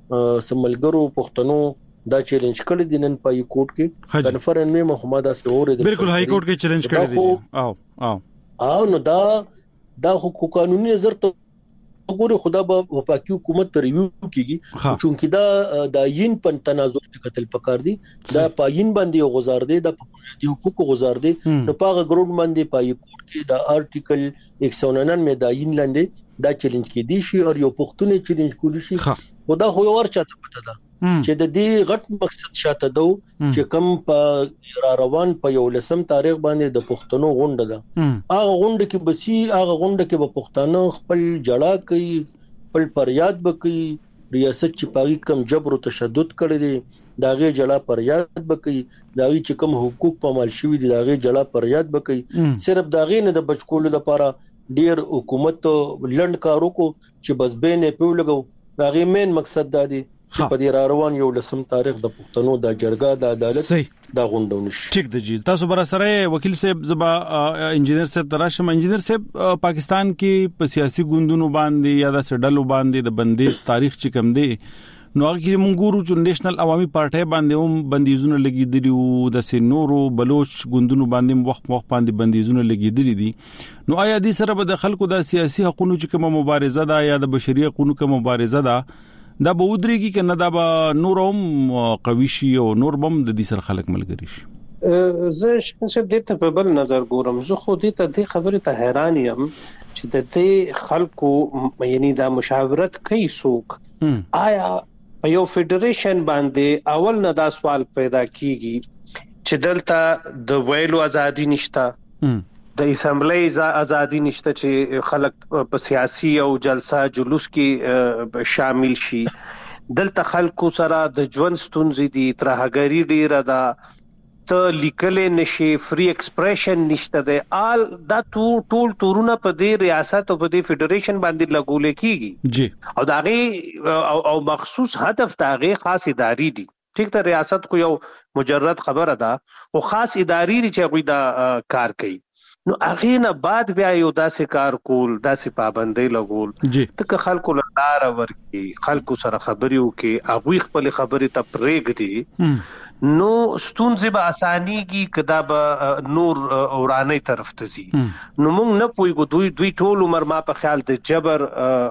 سملګرو پښتنو دا چیلنج کړی دی نن پای کورټ کې کنفرن می محمد اسور دل بالکل هاي کورټ کې چیلنج کړی دی او او او نو دا دا حقوق قانوني نظر ته وګوري خدا به وفاقي حکومت ته ریویو کیږي چونکی دا د عین په تنازع کې قتل پکار دي دا پاین باندې غزار دي د بنیادي حقوق غزار دي نو پاغه ګروند باندې پای کورټ کې دا آرټیکل ایک سو ننانوے مې دا عین لاندې دا چیلنج کې دي شي او یو پښتون چیلنج کولی شي خدا خو ور چاته پته ده چې د دې غټ مقصد شاته دو چې کم په را روان په یو لسم تاریخ باندې د پښتنو غونډه ده هغه غونډه کې بسی هغه غونډه کې به پښتانه خپل جړه کوي خپل پریاد بکوي ریاست چې پاغي کم جبر او تشدد کړی دی داغه جړه پریاد بکوي داغي چې کم حقوق په مال شوی دي داغه جړه پریاد بکوي صرف داغه نه د بچکولو لپاره ډیر حکومت لند کارو کو چې بس بینه په لګو داغه مین مقصد دا دی چې په دې را روان یو لسم تاریخ د پښتنو د جرګه د عدالت دا غونډه ونشي. ټیک دی جی تاسو بر سره وکیل صاحب زبا انجینر صاحب تراشم انجینر صاحب پاکستان کې په سیاسي ګوندونو باندې یا د سډلو باندې د بندیز تاریخ چې کم دی نو هغه کې مونږ ګورو چې نېشنل عوامي پارټي باندې هم بندیزونه لګیدلي او د سينورو بلوچ ګوندونو باندې وخت وخت باندې بندیزونه لګیدلي دي نو آیا دې سره به د خلکو د سیاسي حقوقو چې کومه مبارزه ده یا د بشري حقوقو کومه مبارزه ده دا به ودرېږي کنه دا به نور هم قوي شي او نور بم د دې سره خلک ملګری شي. زه شخصا دې ته په بل نظر ګورم زه خو دې ته دې خبره ته حیران یم چې د دې خلکو یعنی دا مشاورت کوي څوک آیا یو فدریشن باندې اول نه دا سوال پیدا کیږي چې دلته د ویلو ازادي نشته د اسمبلی ازادي نشته چې خلک په سیاسي او جلسه جلوس کې شامل شي دلته خلکو سره د ژوند ستونزې دي ترهګری ډیره ده ته لیکلې نشي فری ایکسپریشن نشته ده آل دا ټول تورونه په دې ریاست او په دې فدریشن باندې لګول کیږي جی او داغه او, او مخصوص هدف داغه خاص اداري دي ټیک ته ریاست کو یو مجرد خبره ده او خاص اداري دي چې غوي دا کار کوي نو هغه نه بعد بیا یو داسې کار کول داسې پابندۍ لګول ته خلکو لاره ورکی خلکو سره خبرې وکي هغه خپل خبرې ته پرېږدي نو ستونزې به اسانيږي کدا به نور اورانه طرف ته زی نو موږ نه پويګو دوی دوی ټول عمر ما په خیال د جبر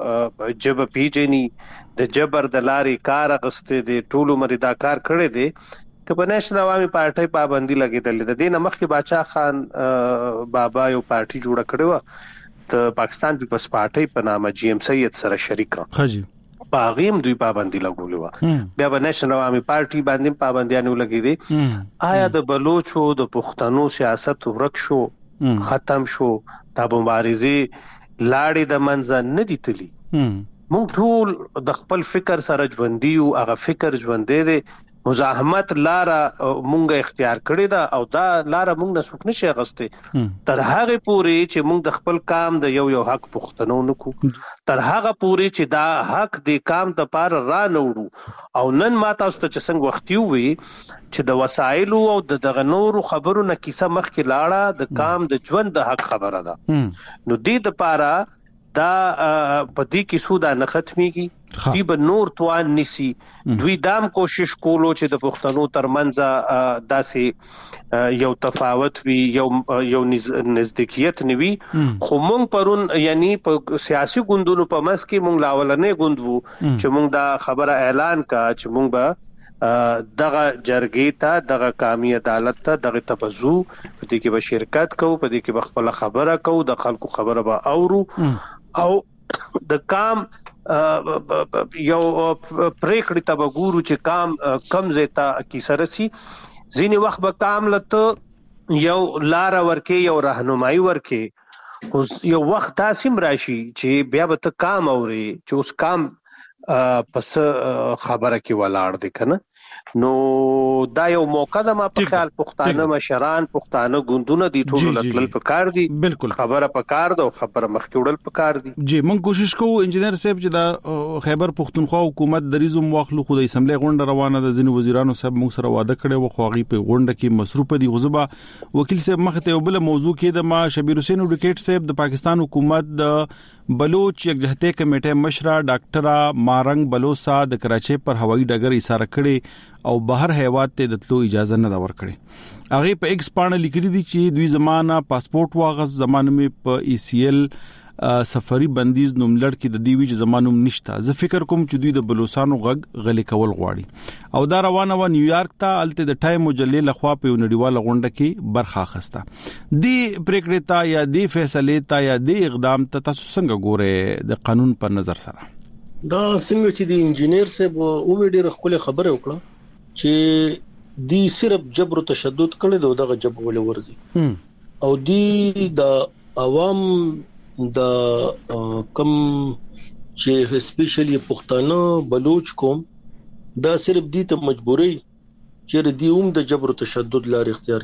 جبر پیجنی د جبر د لارې کار غسته دي ټول عمر دا کار کړی دي که په نېشنل عوامي پارټي پابندي لګیدل د دې نمخ کې باچا خان بابا یو پارټي جوړ کړی و د پاکستان پیپلز پارټي په نامه جی ایم سید سره شریک خجی باغیم دوی پابندي لګولې و بیا په نېشنل عوامي پارټي باندې پابندیانه لګې دي آیا د بلوچو د پښتنو سیاست ورک شو ختم شو د مبارزه لاړې د منځ نه دي تللی مونږ ټول د خپل فکر سره ژوندۍ او هغه فکر ژوندې دي مزاحمت لاره مونږه اختیار کړی دا او دا لاره مونږ نه څوک نشي غسته تر هغه پوري چې مونږ د خپل کام د یو یو حق پښتنو نکو تر هغه پوري چې دا حق د کام د پار را نوړو او نن ما تاسو ته څنګه وختي وي چې د وسایل او د دغه نورو خبرو نه کیسه مخ کې لاړه د کام د ژوند د حق خبره ده نو دې د پاره دا پدې کې سودا نه ختميږي دی به نور توان نسی دوی دام کوشش کولو چې د پښتنو ترمنځ داسې یو تفاوت وي یو یو نزدېکیت نوي خو مونږ پرون یعنی په سیاسي ګوندونو په مس کې مونږ لاولنې ګوند وو چې مونږ دا خبره اعلان کا چې مونږ به دغه جرګې ته دغه قومي عدالت ته دغه تبزو په دې کې به شرکت کوو په دې کې به خپل خبره کوو د خلکو خبره به اورو او د کام یو پریکړه ته وګورو چې کام کم زیتا کی سرسي ځینی وخت به کام لته یو لار ورکه یو راهنمایي ورکه اوس یو وخت تاسو راشي چې بیا به ته کام اوري چې اوس کام پس خبره کې ولاړ دي کنه نو دا یو موقع د ما په خیال پښتانه مشران پښتانه ګوندونه دي ټول لټل پکار دي خبره پکار ده او خبره مخکوړل پکار دي جی مونږ کوشش کوو انجنیر صاحب چې دا خیبر پښتونخوا حکومت د ریزم واخلو خو د اسمبلی غونډه روانه ده ځینې وزیرانو صاحب مونږ سره وعده کړی و خو هغه په غونډه کې مصروف دي غزبا وکیل صاحب مخته یو بل موضوع کې د ما شبیر حسین اډوکیټ صاحب د پاکستان حکومت د بلوچ یکجهتي کمیټه مشره ډاکټر مارنګ بلوسا د کراچۍ پر هوایي ډګر ایثار کړي او بهر هیواد ته د تلو اجازه نه دا ورکړي هغه په ایکس باندې لیکلي دي چې دوی زمانہ پاسپورت واغس زمانه می په ای سی ال سفری بندیز نوملړ کې د دیوی زمانوم نشته زه فکر کوم چې دوی د بلوسانو غږ غلي کول غواړي او دا روانه و نیویارک ته الته د ټایم مجلې لخوا په نړیواله غونډه کې برخه اخیسته دی پریکړه تا یا دی فیصله تا یا دی اقدام ته تاسو څنګه ګوره د قانون په نظر سره دا څنګه چې د انجنیر صاحب او ډېر خپل خبره وکړه چې دی صرف جبر او تشدد کړي دغه دغه جبر ول ورزي او دی د عوام د کم چې سپیشلی پښتانه بلوچ قوم دا صرف دی ته مجبوري چې دی هم د جبر او تشدد لار اختیار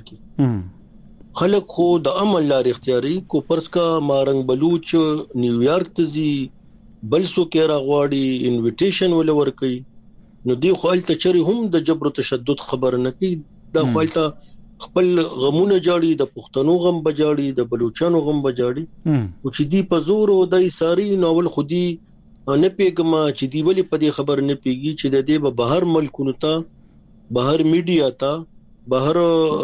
کړي خلک خو د عمل لار اختیاري کو پرس کا مارنګ بلوچ نیویارک ته زی بل سو کې راغواړي انویټیشن ول ورکړي نو دی خپل چری هم د جبر او تشدد خبر نه کوي دا خپل خپل غمونه جاړي د پښتنو غم بجاړي د بلوچانو غم بجاړي او چې دی په زور او د ساری نوول خودي نه پیګما چې دی ولې په دې خبر نه پیږي چې د دې به بهر ملکونو ته بهر میډیا ته بهر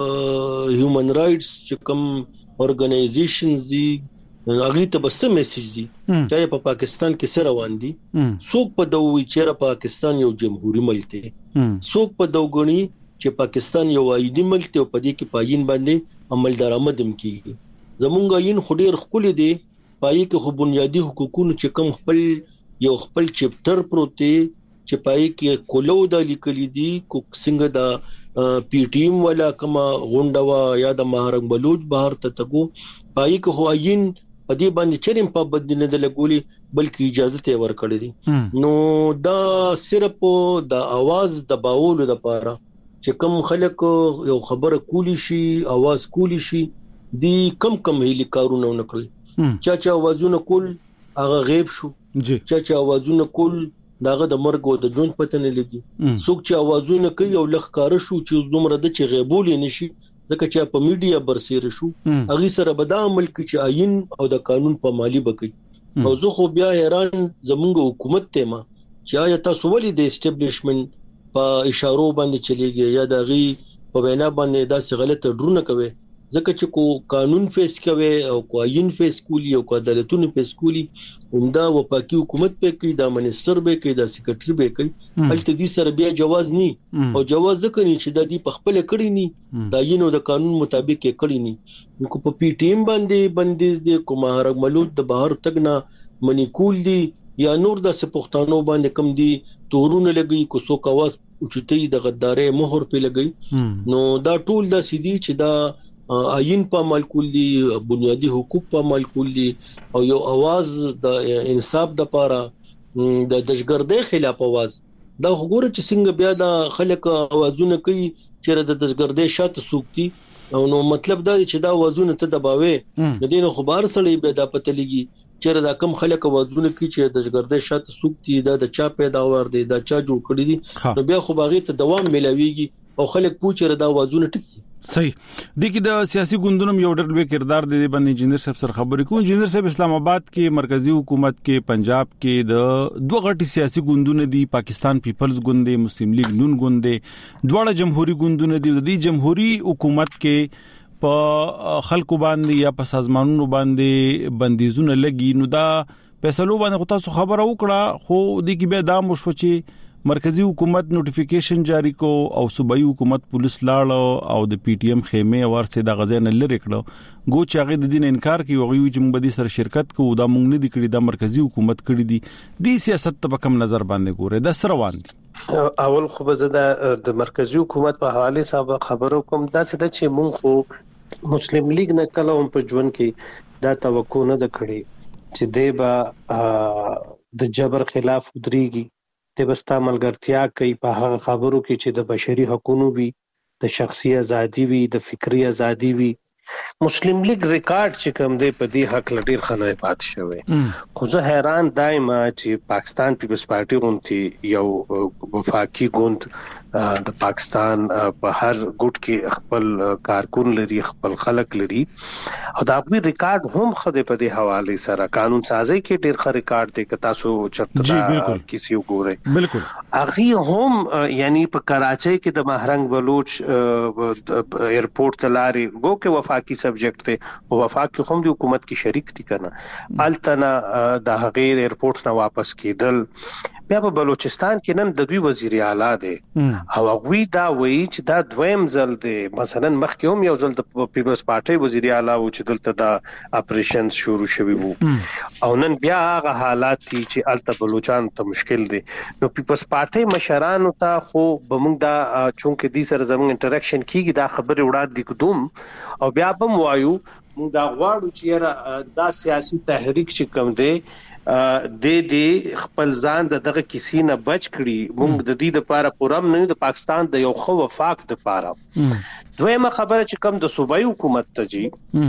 هیومن رائټس چې کوم اورګنایزیشنز دي هغه ته بس میسج دي چې په پاکستان کې سره روان دي څوک په دوی چې پاکستان یو جمهوریت ملک دی څوک په دوغني چې پاکستان یو وایي ملک ته په دې کې پاین باندې عمل درآمد هم کیږي زمونږ عین خډیر خپل دي پای کې خو بنیادی حقوقونه چې کم خپل یو خپل چپټر پروت چې پای کې کولو د لیکلي دي کو څنګه دا پی ټی ایم ولا کما غونډوا یا د مهرنګ بلوچ بهر ته تګو پای کې هو عین په دې باندې چرېم په بدنه د لګولي بلکې اجازه ته ورکړې دي نو دا صرف د आवाज دباولو لپاره چې کم خلک یو خبره کولی شي आवाज کولی شي دی کم کم هلي کارونه نکړي چا چا आवाजونه کول هغه غیب شو چا چا आवाजونه کول داغه د مرګ او د ژوند پته نه لګي څوک چې आवाजونه کوي او لخکاره شو چې دومره د چې غیبول نشي ځکه چې په میډیا برسېره شو هغه سره به د عمل کې چې آئین او د قانون په مالی بکی او زه خو بیا حیران زمونږ حکومت ته ما چې آیا تاسو ولې د اسټابلیشمنت په اشارو باندې چلیږي یا د غي په وینا باندې داسې غلطه ډرونه کوي ځکه چې کو قانون فیس کوي او کو آئین فیس کولی او کو عدالتونه فیس کولی همدا وپاکي حکومت په کې دا منسٹر به کې دا سیکریټری به کې هلته دي سره بیا جواز ني او جواز ځکه نه چې د دې په خپل کړی ني دا یینو د قانون مطابق کې کړی ني کو په پی ټی ایم باندې بندیز دي کو مهرنګ ملوت د بهر تګنا منی کول دي یا نور د سپښتانو باندې کم دي تورونه لګي کو سو کواز اوچتي د غدارې مهر په لګي نو دا ټول د سیدی چې دا آئین په عمل کول دي بنیادی حقوق په عمل کول دي او یو आवाज د انصاف د پاره د دشګردۍ خلاف आवाज دا وګوره چې څنګه بیا د خلک आवाजونه کوي چې د دشګردۍ شاته سوکتي او نو مطلب دا چې دا आवाजونه ته دباوي د دې خبر سره به دا پته لګي چې دا کم خلک आवाजونه کوي چې د دشګردۍ شاته سوکتي دا د چا پیداوار دي دا چا جوړ کړی دي نو بیا خو باغی ته دوام ملاويږي او خلک پوښتنه دا आवाजونه ټکی صحیح د کی د سیاسي ګوندونو یو ډېر لوی کردار دی باندې انجنیر صاحب سره خبرې کوم انجنیر صاحب اسلام آباد کې مرکزی حکومت کې پنجاب کې د دوه غټي سیاسي ګوندونه دي پاکستان پیپلز ګوند دی مسلم لیگ نون ګوند دی دواړه جمهوریت ګوندونه دي د جمهوریت حکومت کې په خلکو باندې یا په سازمانونو باندې بندیزونه لګي نو دا فیصلو باندې تاسو خبره وکړه خو د کی به دا مشو چې مرکزی حکومت نوټیفیکیشن جاری کو او صوبایي حکومت پولیس لاړ او د پی ټی ایم خیمه ورسې د غزا نه لری کړو گو چې هغه د دین انکار کوي او چې موږ به سره شرکت کوو دا موږ نه دي کړی د مرکزی حکومت کړی دي د سیاست په کم نظر باندې ګوره د سره روان دي اول خو به زه د مرکزی حکومت په حواله صاحب خبرو کوم دا چې موږ خو مسلم لیگ نه کله هم په ژوند کې دا توقع نه د کړی چې دی به د جبر خلاف ودرېږي ته بستا ملګرتیا کوي په هغه خبرو کې چې د بشري حقوقو وي، د شخصي ازادي وي، د فکری ازادي وي. مسلم لیگ ریکارډ چې کوم دی په دې حق لډیر خنای پات شوی. خو زه حیران دایم چې پاکستان پیپلز پارټي غونډه یو وفاقي ګوند د پاکستان په هر ګوټ کې خپل کارکون لري، خپل خلک لري، او دا په ریکارډ هم خدای په دې حواله سره قانون سازي کې ډیر ښه ریکارډ دی که تاسو چرته کسی وګورئ. بالکل اخی هم یعنی په کراچۍ کې د مهرنګ بلوچ ایرپورټ ته لاري وو کې وفاقي سبجیکټ ته او وفاق کې هم د حکومت کې شریک دي کنه التنا د غیر ایرپورټ نه واپس کېدل. بیا په بلوچستان کې نن د دوی وزیر اعلی دی او هغه دا وایي چې دا دویم ځل دی، مثلا مخکې هم یو ځل د پیپلز پارټي وزیر اعلی و چې دلته د اپریشنز شروع شوي وو او نن بیا هغه حالات دي چې الته بلوچستان ته مشکل دي. نو پیپلز پارټي مشرانو ته خو بمونږ دا چونکه دي سره زموږ انټریکشن کیږي دا خبره وړاندې کوم او بیا هم وایو موږ دا غواړو چې دا سیاسي تحریک چې کوم دی د دې خپل ځان دغه کسی نه بچ کړي. موږ د دې لپاره پورم نه د پاکستان د یو خو وفاق د لپاره. دویمه خبره چې کوم د صوبایي حکومت ته جی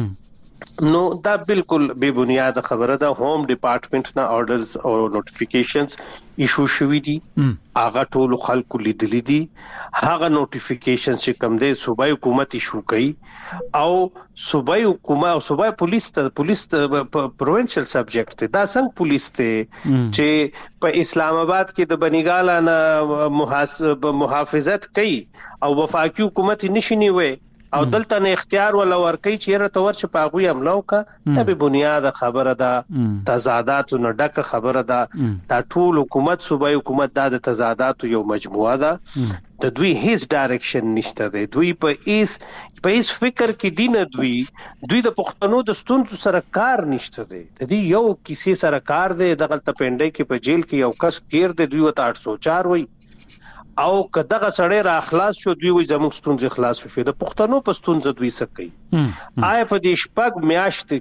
نو دا بالکل بے بنیاد خبره ده. هوم ډپارټمنټ نه آرډرز او نوټیفیکیشنز ایشو شوي دي، هغه ټول خلکو لیدلي دي. هغه نوټیفیکیشنز چې کوم دي صوبایي حکومت ایشو کوي او صوبایي حکومت او صوبایي پولیس ته پولیس پروینشل سبجیکټ دا څنګه پولیس ته چې په اسلام آباد کې د بنګاله محافظت کوي او وفاقي حکومت نشي نیوي او دلته نه اختیار ولا ورکي چې رته ورچ پاغوي عملو کا ته به بنیاد خبره ده، تضادات نه ډکه خبره ده. دا ټول حکومت صوبایي حکومت د تضادات یو مجموعه ده. د دوی هیڅ ډایرکشن نشته دی، دوی په ایس په ایس فکر کې دین دوی دوی د پښتنو د ستونزو سره کار نشته دی. د دې یو کیسې سره کار دی. دغه تپنډي کې په جیل کې یو کس کېر دی دوی وته آठ سو چار وای او کداغه سړی را اخلاص شو دوی وي زموږ ستونزې خلاص شو. د پښتنو په ستونزې دوی سکي آی په دې شپږ میاشت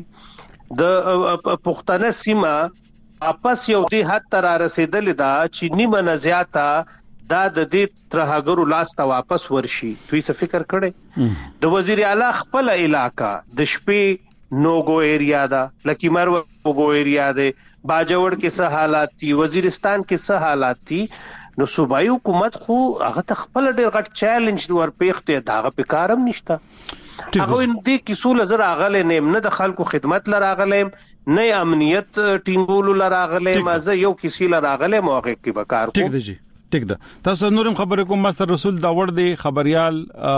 کې د پښتنه سیمه اپس یو دې حد تر رسیدل دا چې نیمه نه زیاته دا د دې ترهګرو لاس ته واپس ورشي. دوی څه فکر کړي؟ د وزیر اعلی خپل علاقہ د شپې نوګو ایریا دا لکی مرو نوګو ایریا ده، باجوړ کې څه حالات دي، وزیرستان کې څه حالات دي. نو صوبایي حکومت خو هغه ته خپل ډېر غټ چیلنج ورپېخته داغه په کارم نشته. هغه دې کیسو لزر اغله نیم نه د خلکو خدمت لراغلم نه امنیت ټینګول لراغلم مازه یو کیسې لراغله موقع کې وکړ کو. ټیک دی ټیک ده. تاسو نورم خبرې کوم مستر رسول داور دی خبريال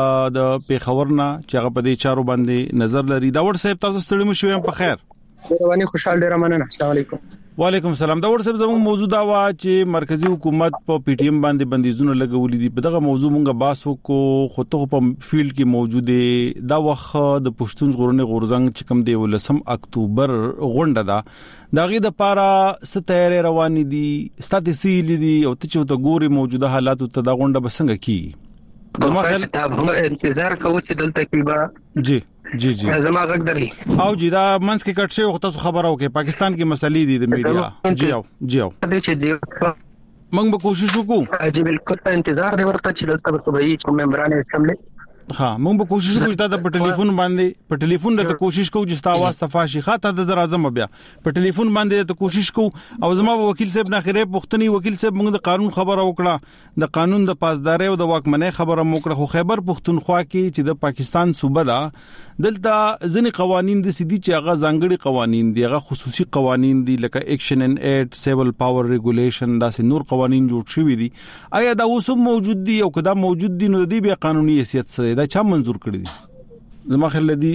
د پیښورنا چې هغه په دې چارو باندې نظر لري. داور صاحب تاسو ستړي مو شوم په خیر؟ رواني خوشحال ډیر مننه. السلام علیکم. وعلیکم السلام. دا ورسره زموږ موضوع دا وا چې مرکزی حکومت په پی ټی ایم باندې بندیزونه لګولې دي. په دغه موضوع مونږه باس وکړو خو ته په فیلډ کې موجود دی. دا وخت د پښتون ژغورنې غورځنګ چې کوم دی ولسم اکتوبر غونډه ده دا غي د پاره ستاره روان دي ستاتسیل دي او ته چې ته ګوري موجوده حالات ته دا غونډه بسنګ کی نو خل ته هم انتظار کوو چې دلته کې با جی جی جی زما غږ دري او جی دا منځ کې کټ شي او تاسو خبرو کې پاکستان کې مسلې دي د میډیا جی او جی او دې چې دی موږ به کوشش وکړو جی بالکل انتظار دی ورته چې دلته صوبایي چې ممبران اسمبلی ها موږ به کوشش کوو چې دا په ټلیفون باندې په ټلیفون د کوشش کوو چې تاسو आवाज صفاشي خاطه د زر اعظم بیا په ټلیفون باندې د کوشش کوو او زما وکیل صاحب نه خیره پښتني وکیل صاحب موږ د قانون خبره وکړه د قانون د پاسداري او د واکمنۍ خبره وکړه خو خیبر پښتونخوا کې چې د پاکستان صوبه ده دلته ځینې قوانين د سيدي چې هغه ځانګړي قوانين دي هغه خصوصي قوانين دي لکه اکشن ان ایټ سیول پاور ریګولیشن دا سي نور قوانين جوړ شوي دي. آیا دا اوس موجود دي او کدا موجود دي نو د دې بیا قانوني حیثیت سره دا چا منظور کړی دي؟ زما خل دي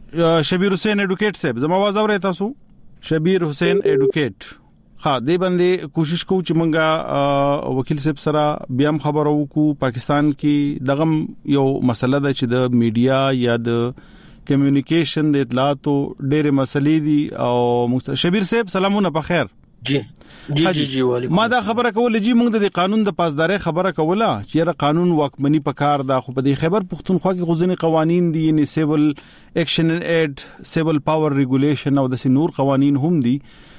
شبیر حسین ایډوکیټ صاحب زما आवाज اورئ تاسو؟ شبیر حسین ایډوکیټ ها دې باندې کوشش کوو چې مونږه وکیل صاحب سره بیا خبرو وکړو. پاکستان کې دغه یو مسله ده چې د میډیا یا د کمیونیکیشن د اطلاعاتو ډېر مسلې دي او شبیر صاحب سلامونه په خیر. جی جی جی جی وعلیکم. ما دا خبره کوله جی موږ د قانون د پاسداري خبره کوله چې را قانون واکمنی په کار دا خو په دې خبر پښتونخوا کې غوښنی قوانين دي یعنی سیول اکشن ان ایډ سیول پاور ریګولیشن او د نور قوانين هم دي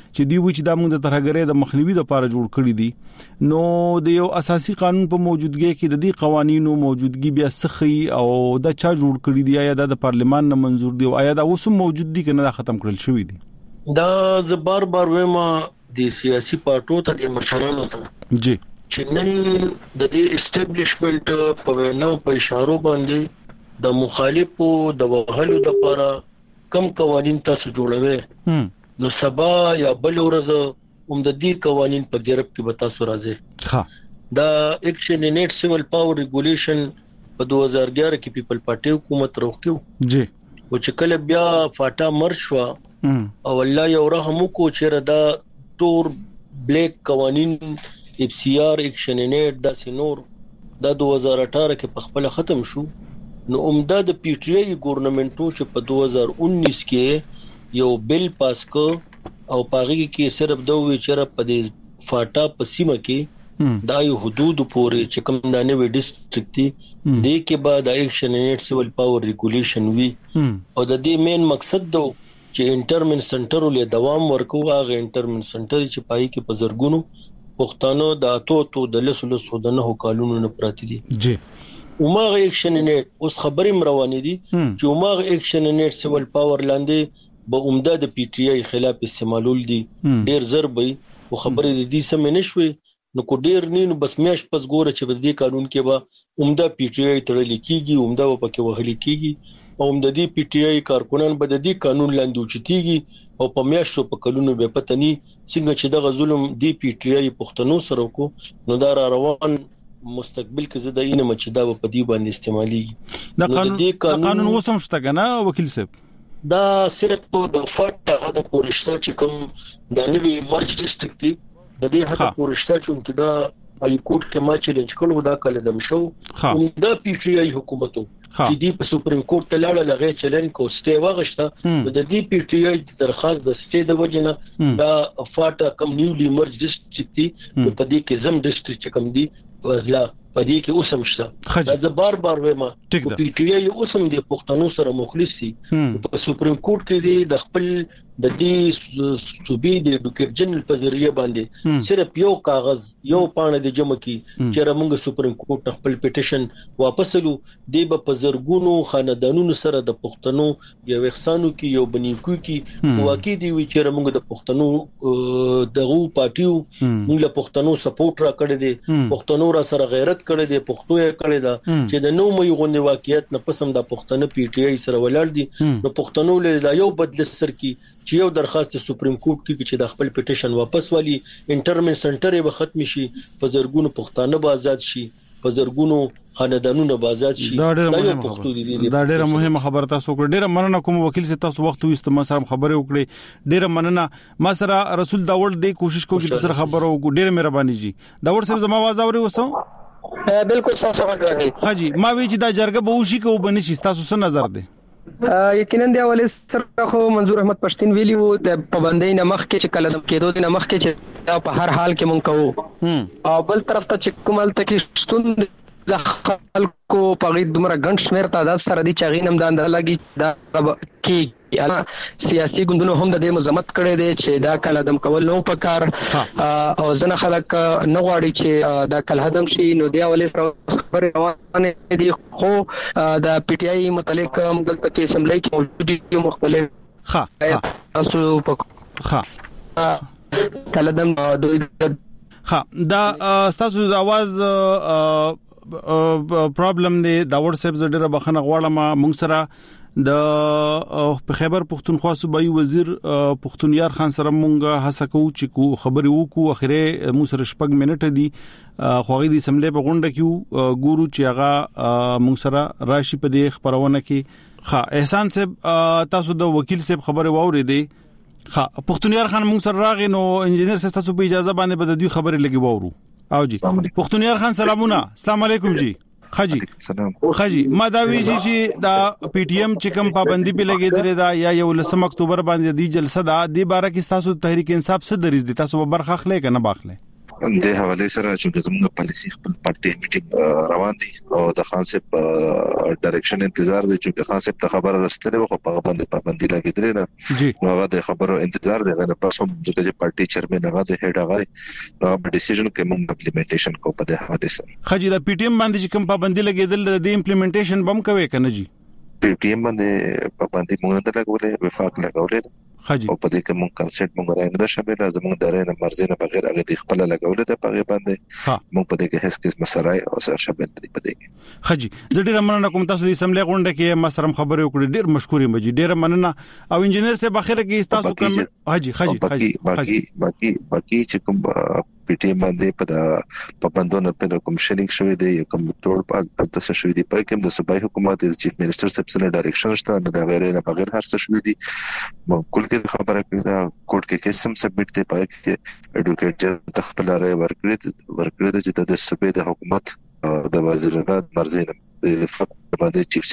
چې دی وی چې د موږ د ترهګرۍ د مخنیوي لپاره جوړ کړی دي نو د یو اساسي قانون په موجودګۍ کې د دې قوانینو موجودګي بیا سخی او د چا جوړ کړی دی یا د پارلمان نه منزور دی او یا د اوسم موجود دي کنه ختم کړل شوی دی دا ز بار بار وېما د سیاسي پارټو ته د مشرانو ته جی چې نن د دې اسټابلیشمنت په ویناو په اشارو باندې د مخالفو د وهلو د لپاره کم قوانين تاسو جوړوي نو سبا یا بل ورځ هم د دې قوانين په ګرب کې به تاسو راځي ها دا اکشن ان ایٹ سیول پاور ریګولیشن په دو هزار ګیارہ کې پیپل پارټي حکومت روکیو جی او چې کله بیا فاټا مرشوا او الله یو رحم کو چې دا تور بلیک قوانين اف سی آر اکشن ان ایٹ دا سينور دا دو هزار اٹھارہ کې په خپل ختم شو نو عمده د پی ټی آی ګورنمنټو چې په دو هزار انیس کې یو بل پاس کو او پاغي کې صرف دوه چر په دې فاټا په سیمه کې دا یو حدود پورې چې کوم دانه وی ډیسټریکټ دي د کې بعد اکشن ان ایٹ سیول پاور ریګولیشن وی او د دې مین مقصد دو چې انټرمن سنټر ولې دوام ورکو هغه انټرمن سنټر چې پای کې په زرګونو پښتنو د اتو تو د لسلو سودنه قانونونو نه پراتی دي جی وماغه اکشن ان ایٹ اوس خبرې مروانې دي چې وماغه اکشن ان ایٹ سیول پاور لاندې به عمده د پی ټی آی خلاف استعمالول دي ډیر ضربي او خبرې دي سم نشوي نو کو ډیر نین بس میاش پس ګوره چې د دې قانون کې به عمده پی ټی آی تړل کیږي عمده په کې وهل کیږي او عمده دی پی ټی آی کارکونان به د دې قانون لاندې اوچتيږي او په میاشتو په کلونو به پتني څنګه چې د ظلم دی پی ټی آی پښتنو سره کو نو دا روان مستقبل کې زده اینه مچدا په دې باندې استعمالي دا قانون قانون وسم شته کنه وکیل صاحب دا صرف د فاټا د پورشته چې کوم د نوی مرج ډیسټریکټ دی د دې هغه پورشته چې دا ای کوټ کې ما چیلنج کړو دا کله دم شو دا پی ټی آی حکومتو چې دی په سپریم کورټ ته لاړه لغه چیلنج کو سټي واغشته د دې پی ټی آی درخواست د سټي د وجنه دا فاټا کم نیولی مرج ډیسټریکټ دی په دې کې زم ډیسټریکټ کم دی وزلا پدې کې اوسم شته دا د بار بار وېما پی ټی آی اوسم د پښتنو سره مخلص سي په سپریم کورټ کې دی د خپل د دې صوبې د ډاکټر جنرال په ذریعہ باندې صرف یو کاغذ یو پانه د جمع کی چې موږ سپریم کورټ خپل پټیشن واپس لو دی په زرګونو خاندانونو سره د پښتنو یو احسانو کې یو بنیکو کې واقع دی وی چې موږ د پښتنو دغه پارټیو موږ له پښتنو سپورټ را کړی دی پښتنو را سره غیرت کړی دی پښتو یې کړی دا چې د نو مې غونډه واقعیت نه پسند د پښتنو پی ټی آی سره ولر دي نو پښتنو له یو بدل سر کې چې یو درخواست سپریم کورټ کې چې د خپل پټیشن واپس والی انټرمن سنټر به ختم شي په زرګونو پښتانه به آزاد شي په زرګونو خاندانونو به آزاد شي دا یو پښتو دي دا ډیره مهمه خبره تاسو کړ ډیره مننه کوم وکیل سي تاسو وخت وست ما سره خبرې وکړې ډیره مننه ما سره رسول داوړ دی کوشش کوم چې سره خبرو ډیره مهرباني جی داوړ صاحب زما आवाज اوري وسو بالکل صحیح راغلی حاجی ما وی چې دا جرګه به وشي کو بنشي تاسو څه نظر دی یقینا دی اول سره خو منظور احمد پښتين ویلی وو د پابندۍ نه مخ کې چې کله د کېدو د مخ کې چې په هر حال کې مونږ کوو او بل طرف ته چې کومل ته کې ستون د خلکو په غي دمر غنټ شمیر تعداد سره دي چې غینم د اندر لګي دا کې انا سیاسي ګوندونو هم د دې مزمت کړي دي چې دا کله دم کول نو پکار او ځنه خلک نه غواړي چې دا کله هدم شي نو دی اول خبر روانه دي خو د پی ټی آی متعلق مدلته کې اسمبلی کې موجود دي مختلف ها تاسو په ها کله دم دوی ها دا تاسو د आवाज پرابلم دی دا واتس اپ زړه بخنه غواړم مونږ سره د خیبر پختونخوا صوبایي وزیر پختونیار خان سره مونږه هڅه کوو چې کو خبرې وکړو اخره مو سره شپږ منټه دي خوغې د سملې په غونډه کې ګورو چې هغه مونږ سره راشي په دې خبرونه کې ها احسان صاحب تاسو د وکیل صاحب خبره واورېدې ها پختونیار خان مونږ سره راغی نو انجنیر صاحب تاسو په اجازه باندې به د دوی خبرې لګي وورو او جی پختونیار خان سلامونه السلام علیکم جی خاجی سلام خاجی ما دا وی چې دا پی ټی ایم چې کوم پابندي په لګیدل دا یا یو لسم اکتوبر باندې دی جلسه دا د بارا کې تاسو تحریک انصاف څخه دریز دي تاسو برخه اخلي کنه باخله د حواله سره چې زموږ پالیسي خپل پارټي میټینګ روان دي او د خان صاحب ډایرکشن انتظار دی چې خان صاحب ته خبر رسېدلې و خو په باندې پابندي لګیدلې ده نو هغه د خبرو انتظار دی غواړي په کوم چې پارټي چیرمن هغه د هډ هغه نو په ډیسیژن کې موږ امپلیمنټیشن کو په د حواله سره خجی د پی ټی ایم باندې چې کوم پابندي لګیدل د امپلیمنټیشن بم کوي کنه جی پی ټی ایم باندې پابندي موږ نه لګولې وفاق لګولې خجی او په دې کې موږ کنسنټ موږ راځي نه شامل زموږ د رینه مرزي نه بغیر هغه د خپل لګولې ته په باندې موږ په دې کې هیڅ کس مسرای او سر شامل دي په دې کې خجی زه ډیر مننه کوم تاسو د اسمبلی غونډه کې ما سره خبرې وکړې ډیر مشکورې مجي ډیر مننه او انجنیر صاحب اخر کې تاسو کوم حاجی خجی باقي باقي باقي باقي چې کوم پی ټی ایم باندې په پابندونو په کوم شینګ شوې دی کوم ټول په تاسو شوې دی په کوم د صوبایي حکومت د چیف منسٹر صاحب سره ډایرکشن شته د غیر نه بغیر هر څه شوې دي کول کې خبره کړې دا کوټ کې کیسم سبمټ دی پای کې اډوکیټ جنرال تخپل راي ورکړي ورکړي چې د صوبې د حکومت د وزیرانو مرزي نه د باندې چیف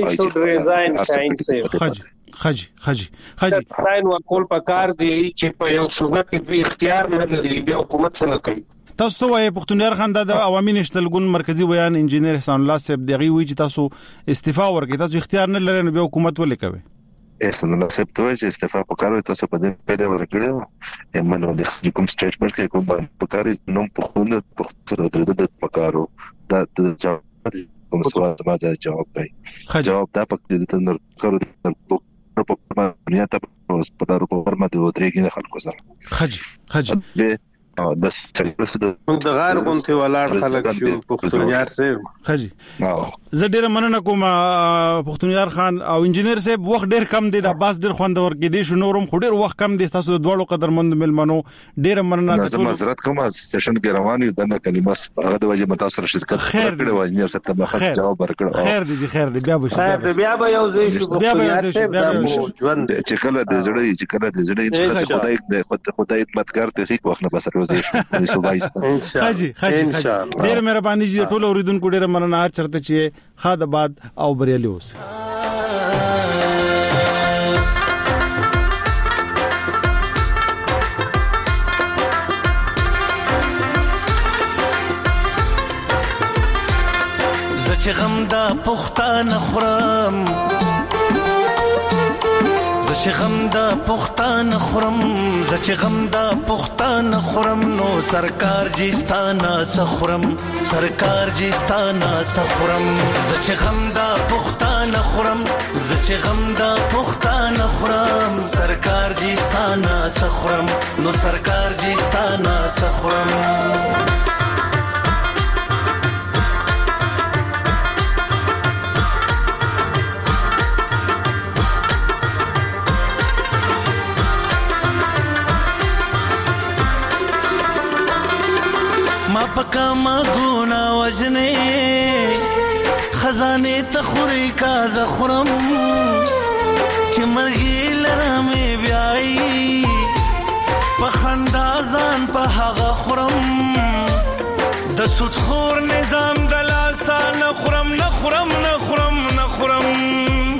سیکریټری خجی خجی خجی خجی ساين ورکول پکار دی چې په یو صوبه کې دوی اختیار نه لري بیا حکومت څنګه کوي تاسو وايي پښتونیار خان د عوامي نشتلګون مرکزی بیان انجنیر احسان الله صاحب دغه وی چې تاسو استعفا ورکړئ تاسو اختیار نه لرئ نو بیا حکومت ولې کوي احسان الله صاحب ته چې استعفا وکړو تاسو په دې پیدا ورکړو یمنو د کوم سټیټمنټ کې کوم باندې پکاري نو په خونه پښتو درته پکارو دا د کوم سوال ما دا جواب دی جواب دا پکې د تنور کړو په پرمانیا ته په دارو په ورما د ودرېګي خلکو سره خجی خجی د سټریس د غیر غونته ولاړ خلک شو پښتونیار صاحب خجی زه ډیر مننه کوم پښتونیار خان او انجنیر صاحب وخت ډیر کم دی د باس ډیر خوندور کې دي شو نورم خو ډیر وخت کم دي تاسو د دوړو قدرمند ملمنو ډیر مننه تاسو معذرت کوم سیشن کې روان یو دنه کلمه هغه د وجه متاسو سره شرکت کړو و انجنیر صاحب ته مخه جواب ورکړو خیر دی خیر دی بیا به خیر بیا به یو ځای شو بیا به یو ځای بیا به ژوند چې کله د زړه چې کله د زړه چې خدای د خدای خدمتګار ته هیڅ وخت نه بسره وځي خاجي خاجي ډېر مهرباني دي ټول اوریدونکو ډېر مننه هر چرته چې خاد آباد او بریالي اوس زچ غم دا پختانه خورم زچ غم دا پختانه خورم زچ غم دا پختانه خورم نو سرکار جیستانا سخورم سرکار جیستانا سخورم زچ غم دا پختانه خورم زچ غم دا پختانه خورم سرکار جیستانا سخورم نو سرکار جیستانا سخورم ما پکا ما گونا وجنه خزانه تخوري کا زخرم چې مرغي لرمه بیاي په خندازان په هغه خرم د سود خور نظام د لاسا نه خرم نه خرم نه خرم نه خرم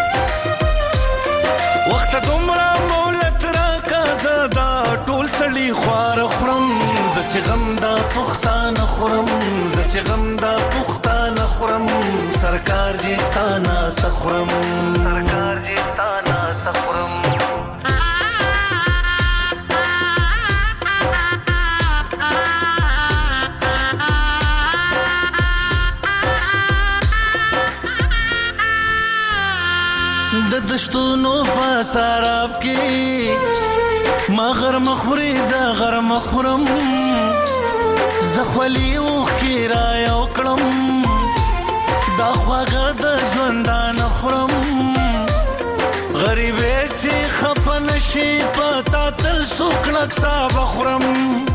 وخت دومره مولت را کا زدا ټول سړي خوار خرم زچ غم دا پختانه خورم زچ غم دا پختانه خورم سرکار جیستانا سخورم سرکار جیستانا سخورم د دشتونو په سراب کې ما غر مخوري دا غر مخورم زخولی اوخ کی را یو کړم دا خواږه د ژوندان خورم غریبې چې خپن شي پتا تل سوک نقصا بخورم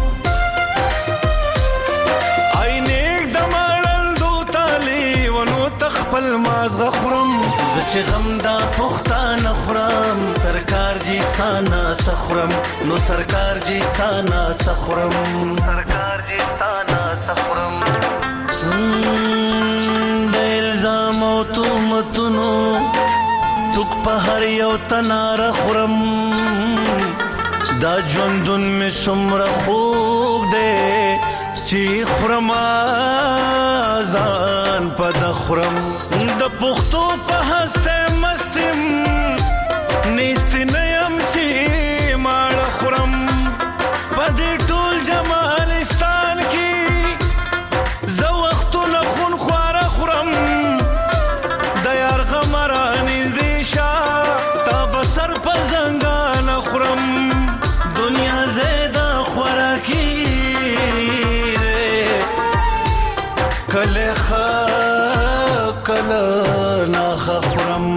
عینک د مړل دو تالی ونو تخپل مازغه خورم زچ غم دا پختانه خورم سرکار جیستانا سخورم نو سرکار جیستانا سخورم سرکار جیستانا سخورم د الزام او تهمتونو توک په هر یو تنار خورم دا ژوندون می څومره خوږ دی چې خرما ځان په د خرم د پختو په هسته مستم نست نیم چې ماړه خرم په دې ټول جمالستان کې زه وختونه خون خواره خورم د یار غمره نږدې شه تا به سر په زنګانه خورم دنیا زیده خوراکي کله خا کله ناخه خورم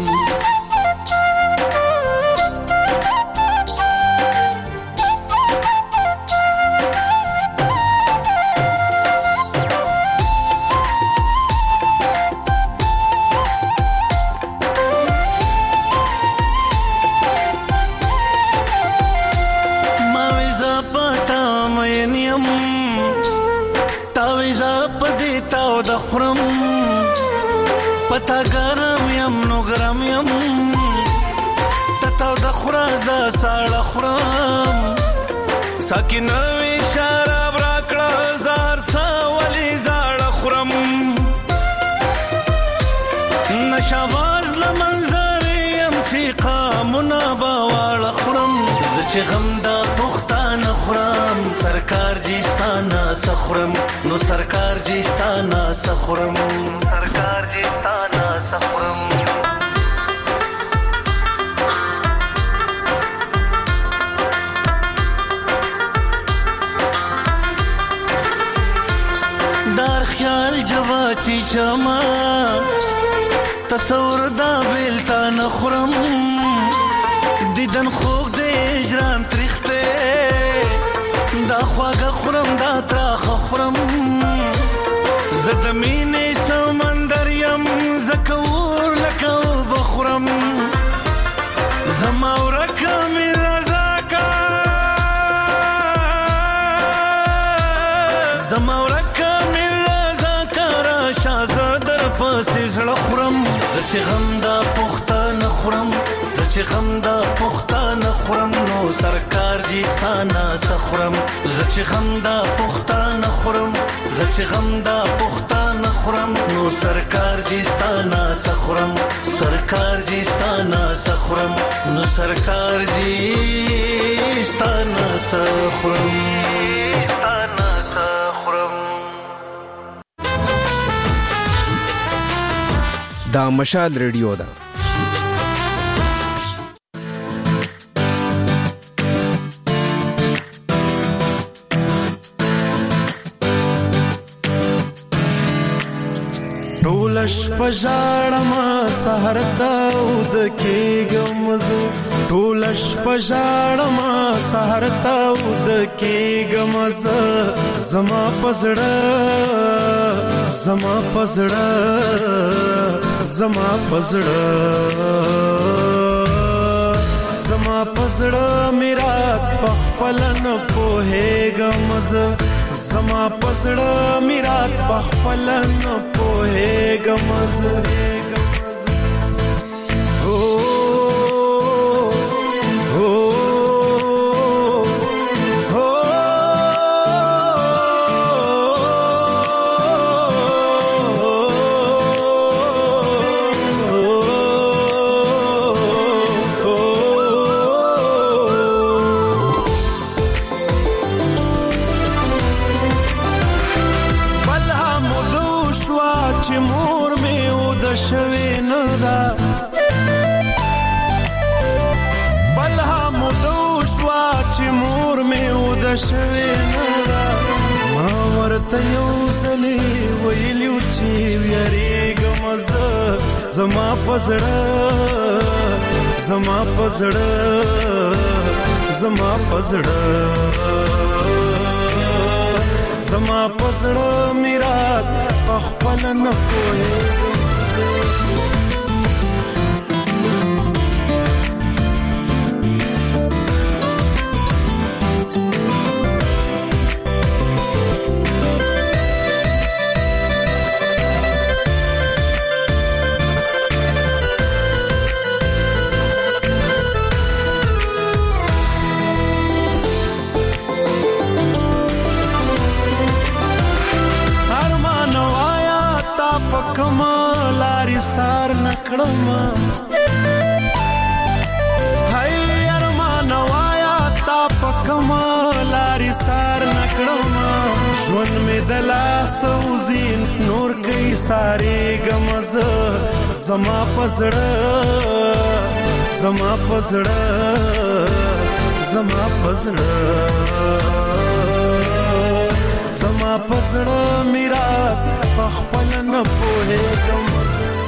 پتا ګرم یم نو ګرم یم تتا د خرازه ساړه خورم ساکینه وی شراب راکړه زار ساولی زاړه خورم نشاواز لمنظر یم چې قامونه باواړه خورم زه چې غم دا پختانه خورم سرکار جیستانه سخورم نو سرکار جیستانه سخورم سرکار جیستانه سخورم دار خیال جواچی چما تصور دا بیلتا نخورم دیدن خوب دی اجران تریخته دا خواگا خورم دا تراخ خورم زدمین سمندر یم زکور لکو بخورم زماورک من رزاکا زماورک من رزاکا راشا زدر پسی زڑ خورم زچ غم دا پختان خورم زچ غم دا پختان خورم نو سرکار جیستانا سخورم زچ غم دا پختان خورم زچ غم دا پختان خورم نو سرکار جیستانا سخورم سرکار جیستانا سخورم نو سرکار جیستانا سخورم جیستانا سخورم دا مشال ریډیو ده ټولش پژړم سحر داود کېګم زه ټولش پژړم سحر داود کېګم زه زما پزړه زما پزړه زما پزړه زما پزړه میرا پخپلن پوهېګم زه زما پزړه میرا پخپلن پوهېګم زه او او شوی نه ما ورته یو ځلې ویلو چې یریږم زه زما پزړه زما پزړه زما پزړه زما پزړه میرا خپل نه پوهېږم نکړم هاي ارمان وایا تا پکم لاري سار نکړم ژوند می دلا سوزین نور کوي ساري غمز زما پزړه زما پزړه زما پزړه زما پزړه میرا پخپل نه پوهه غمز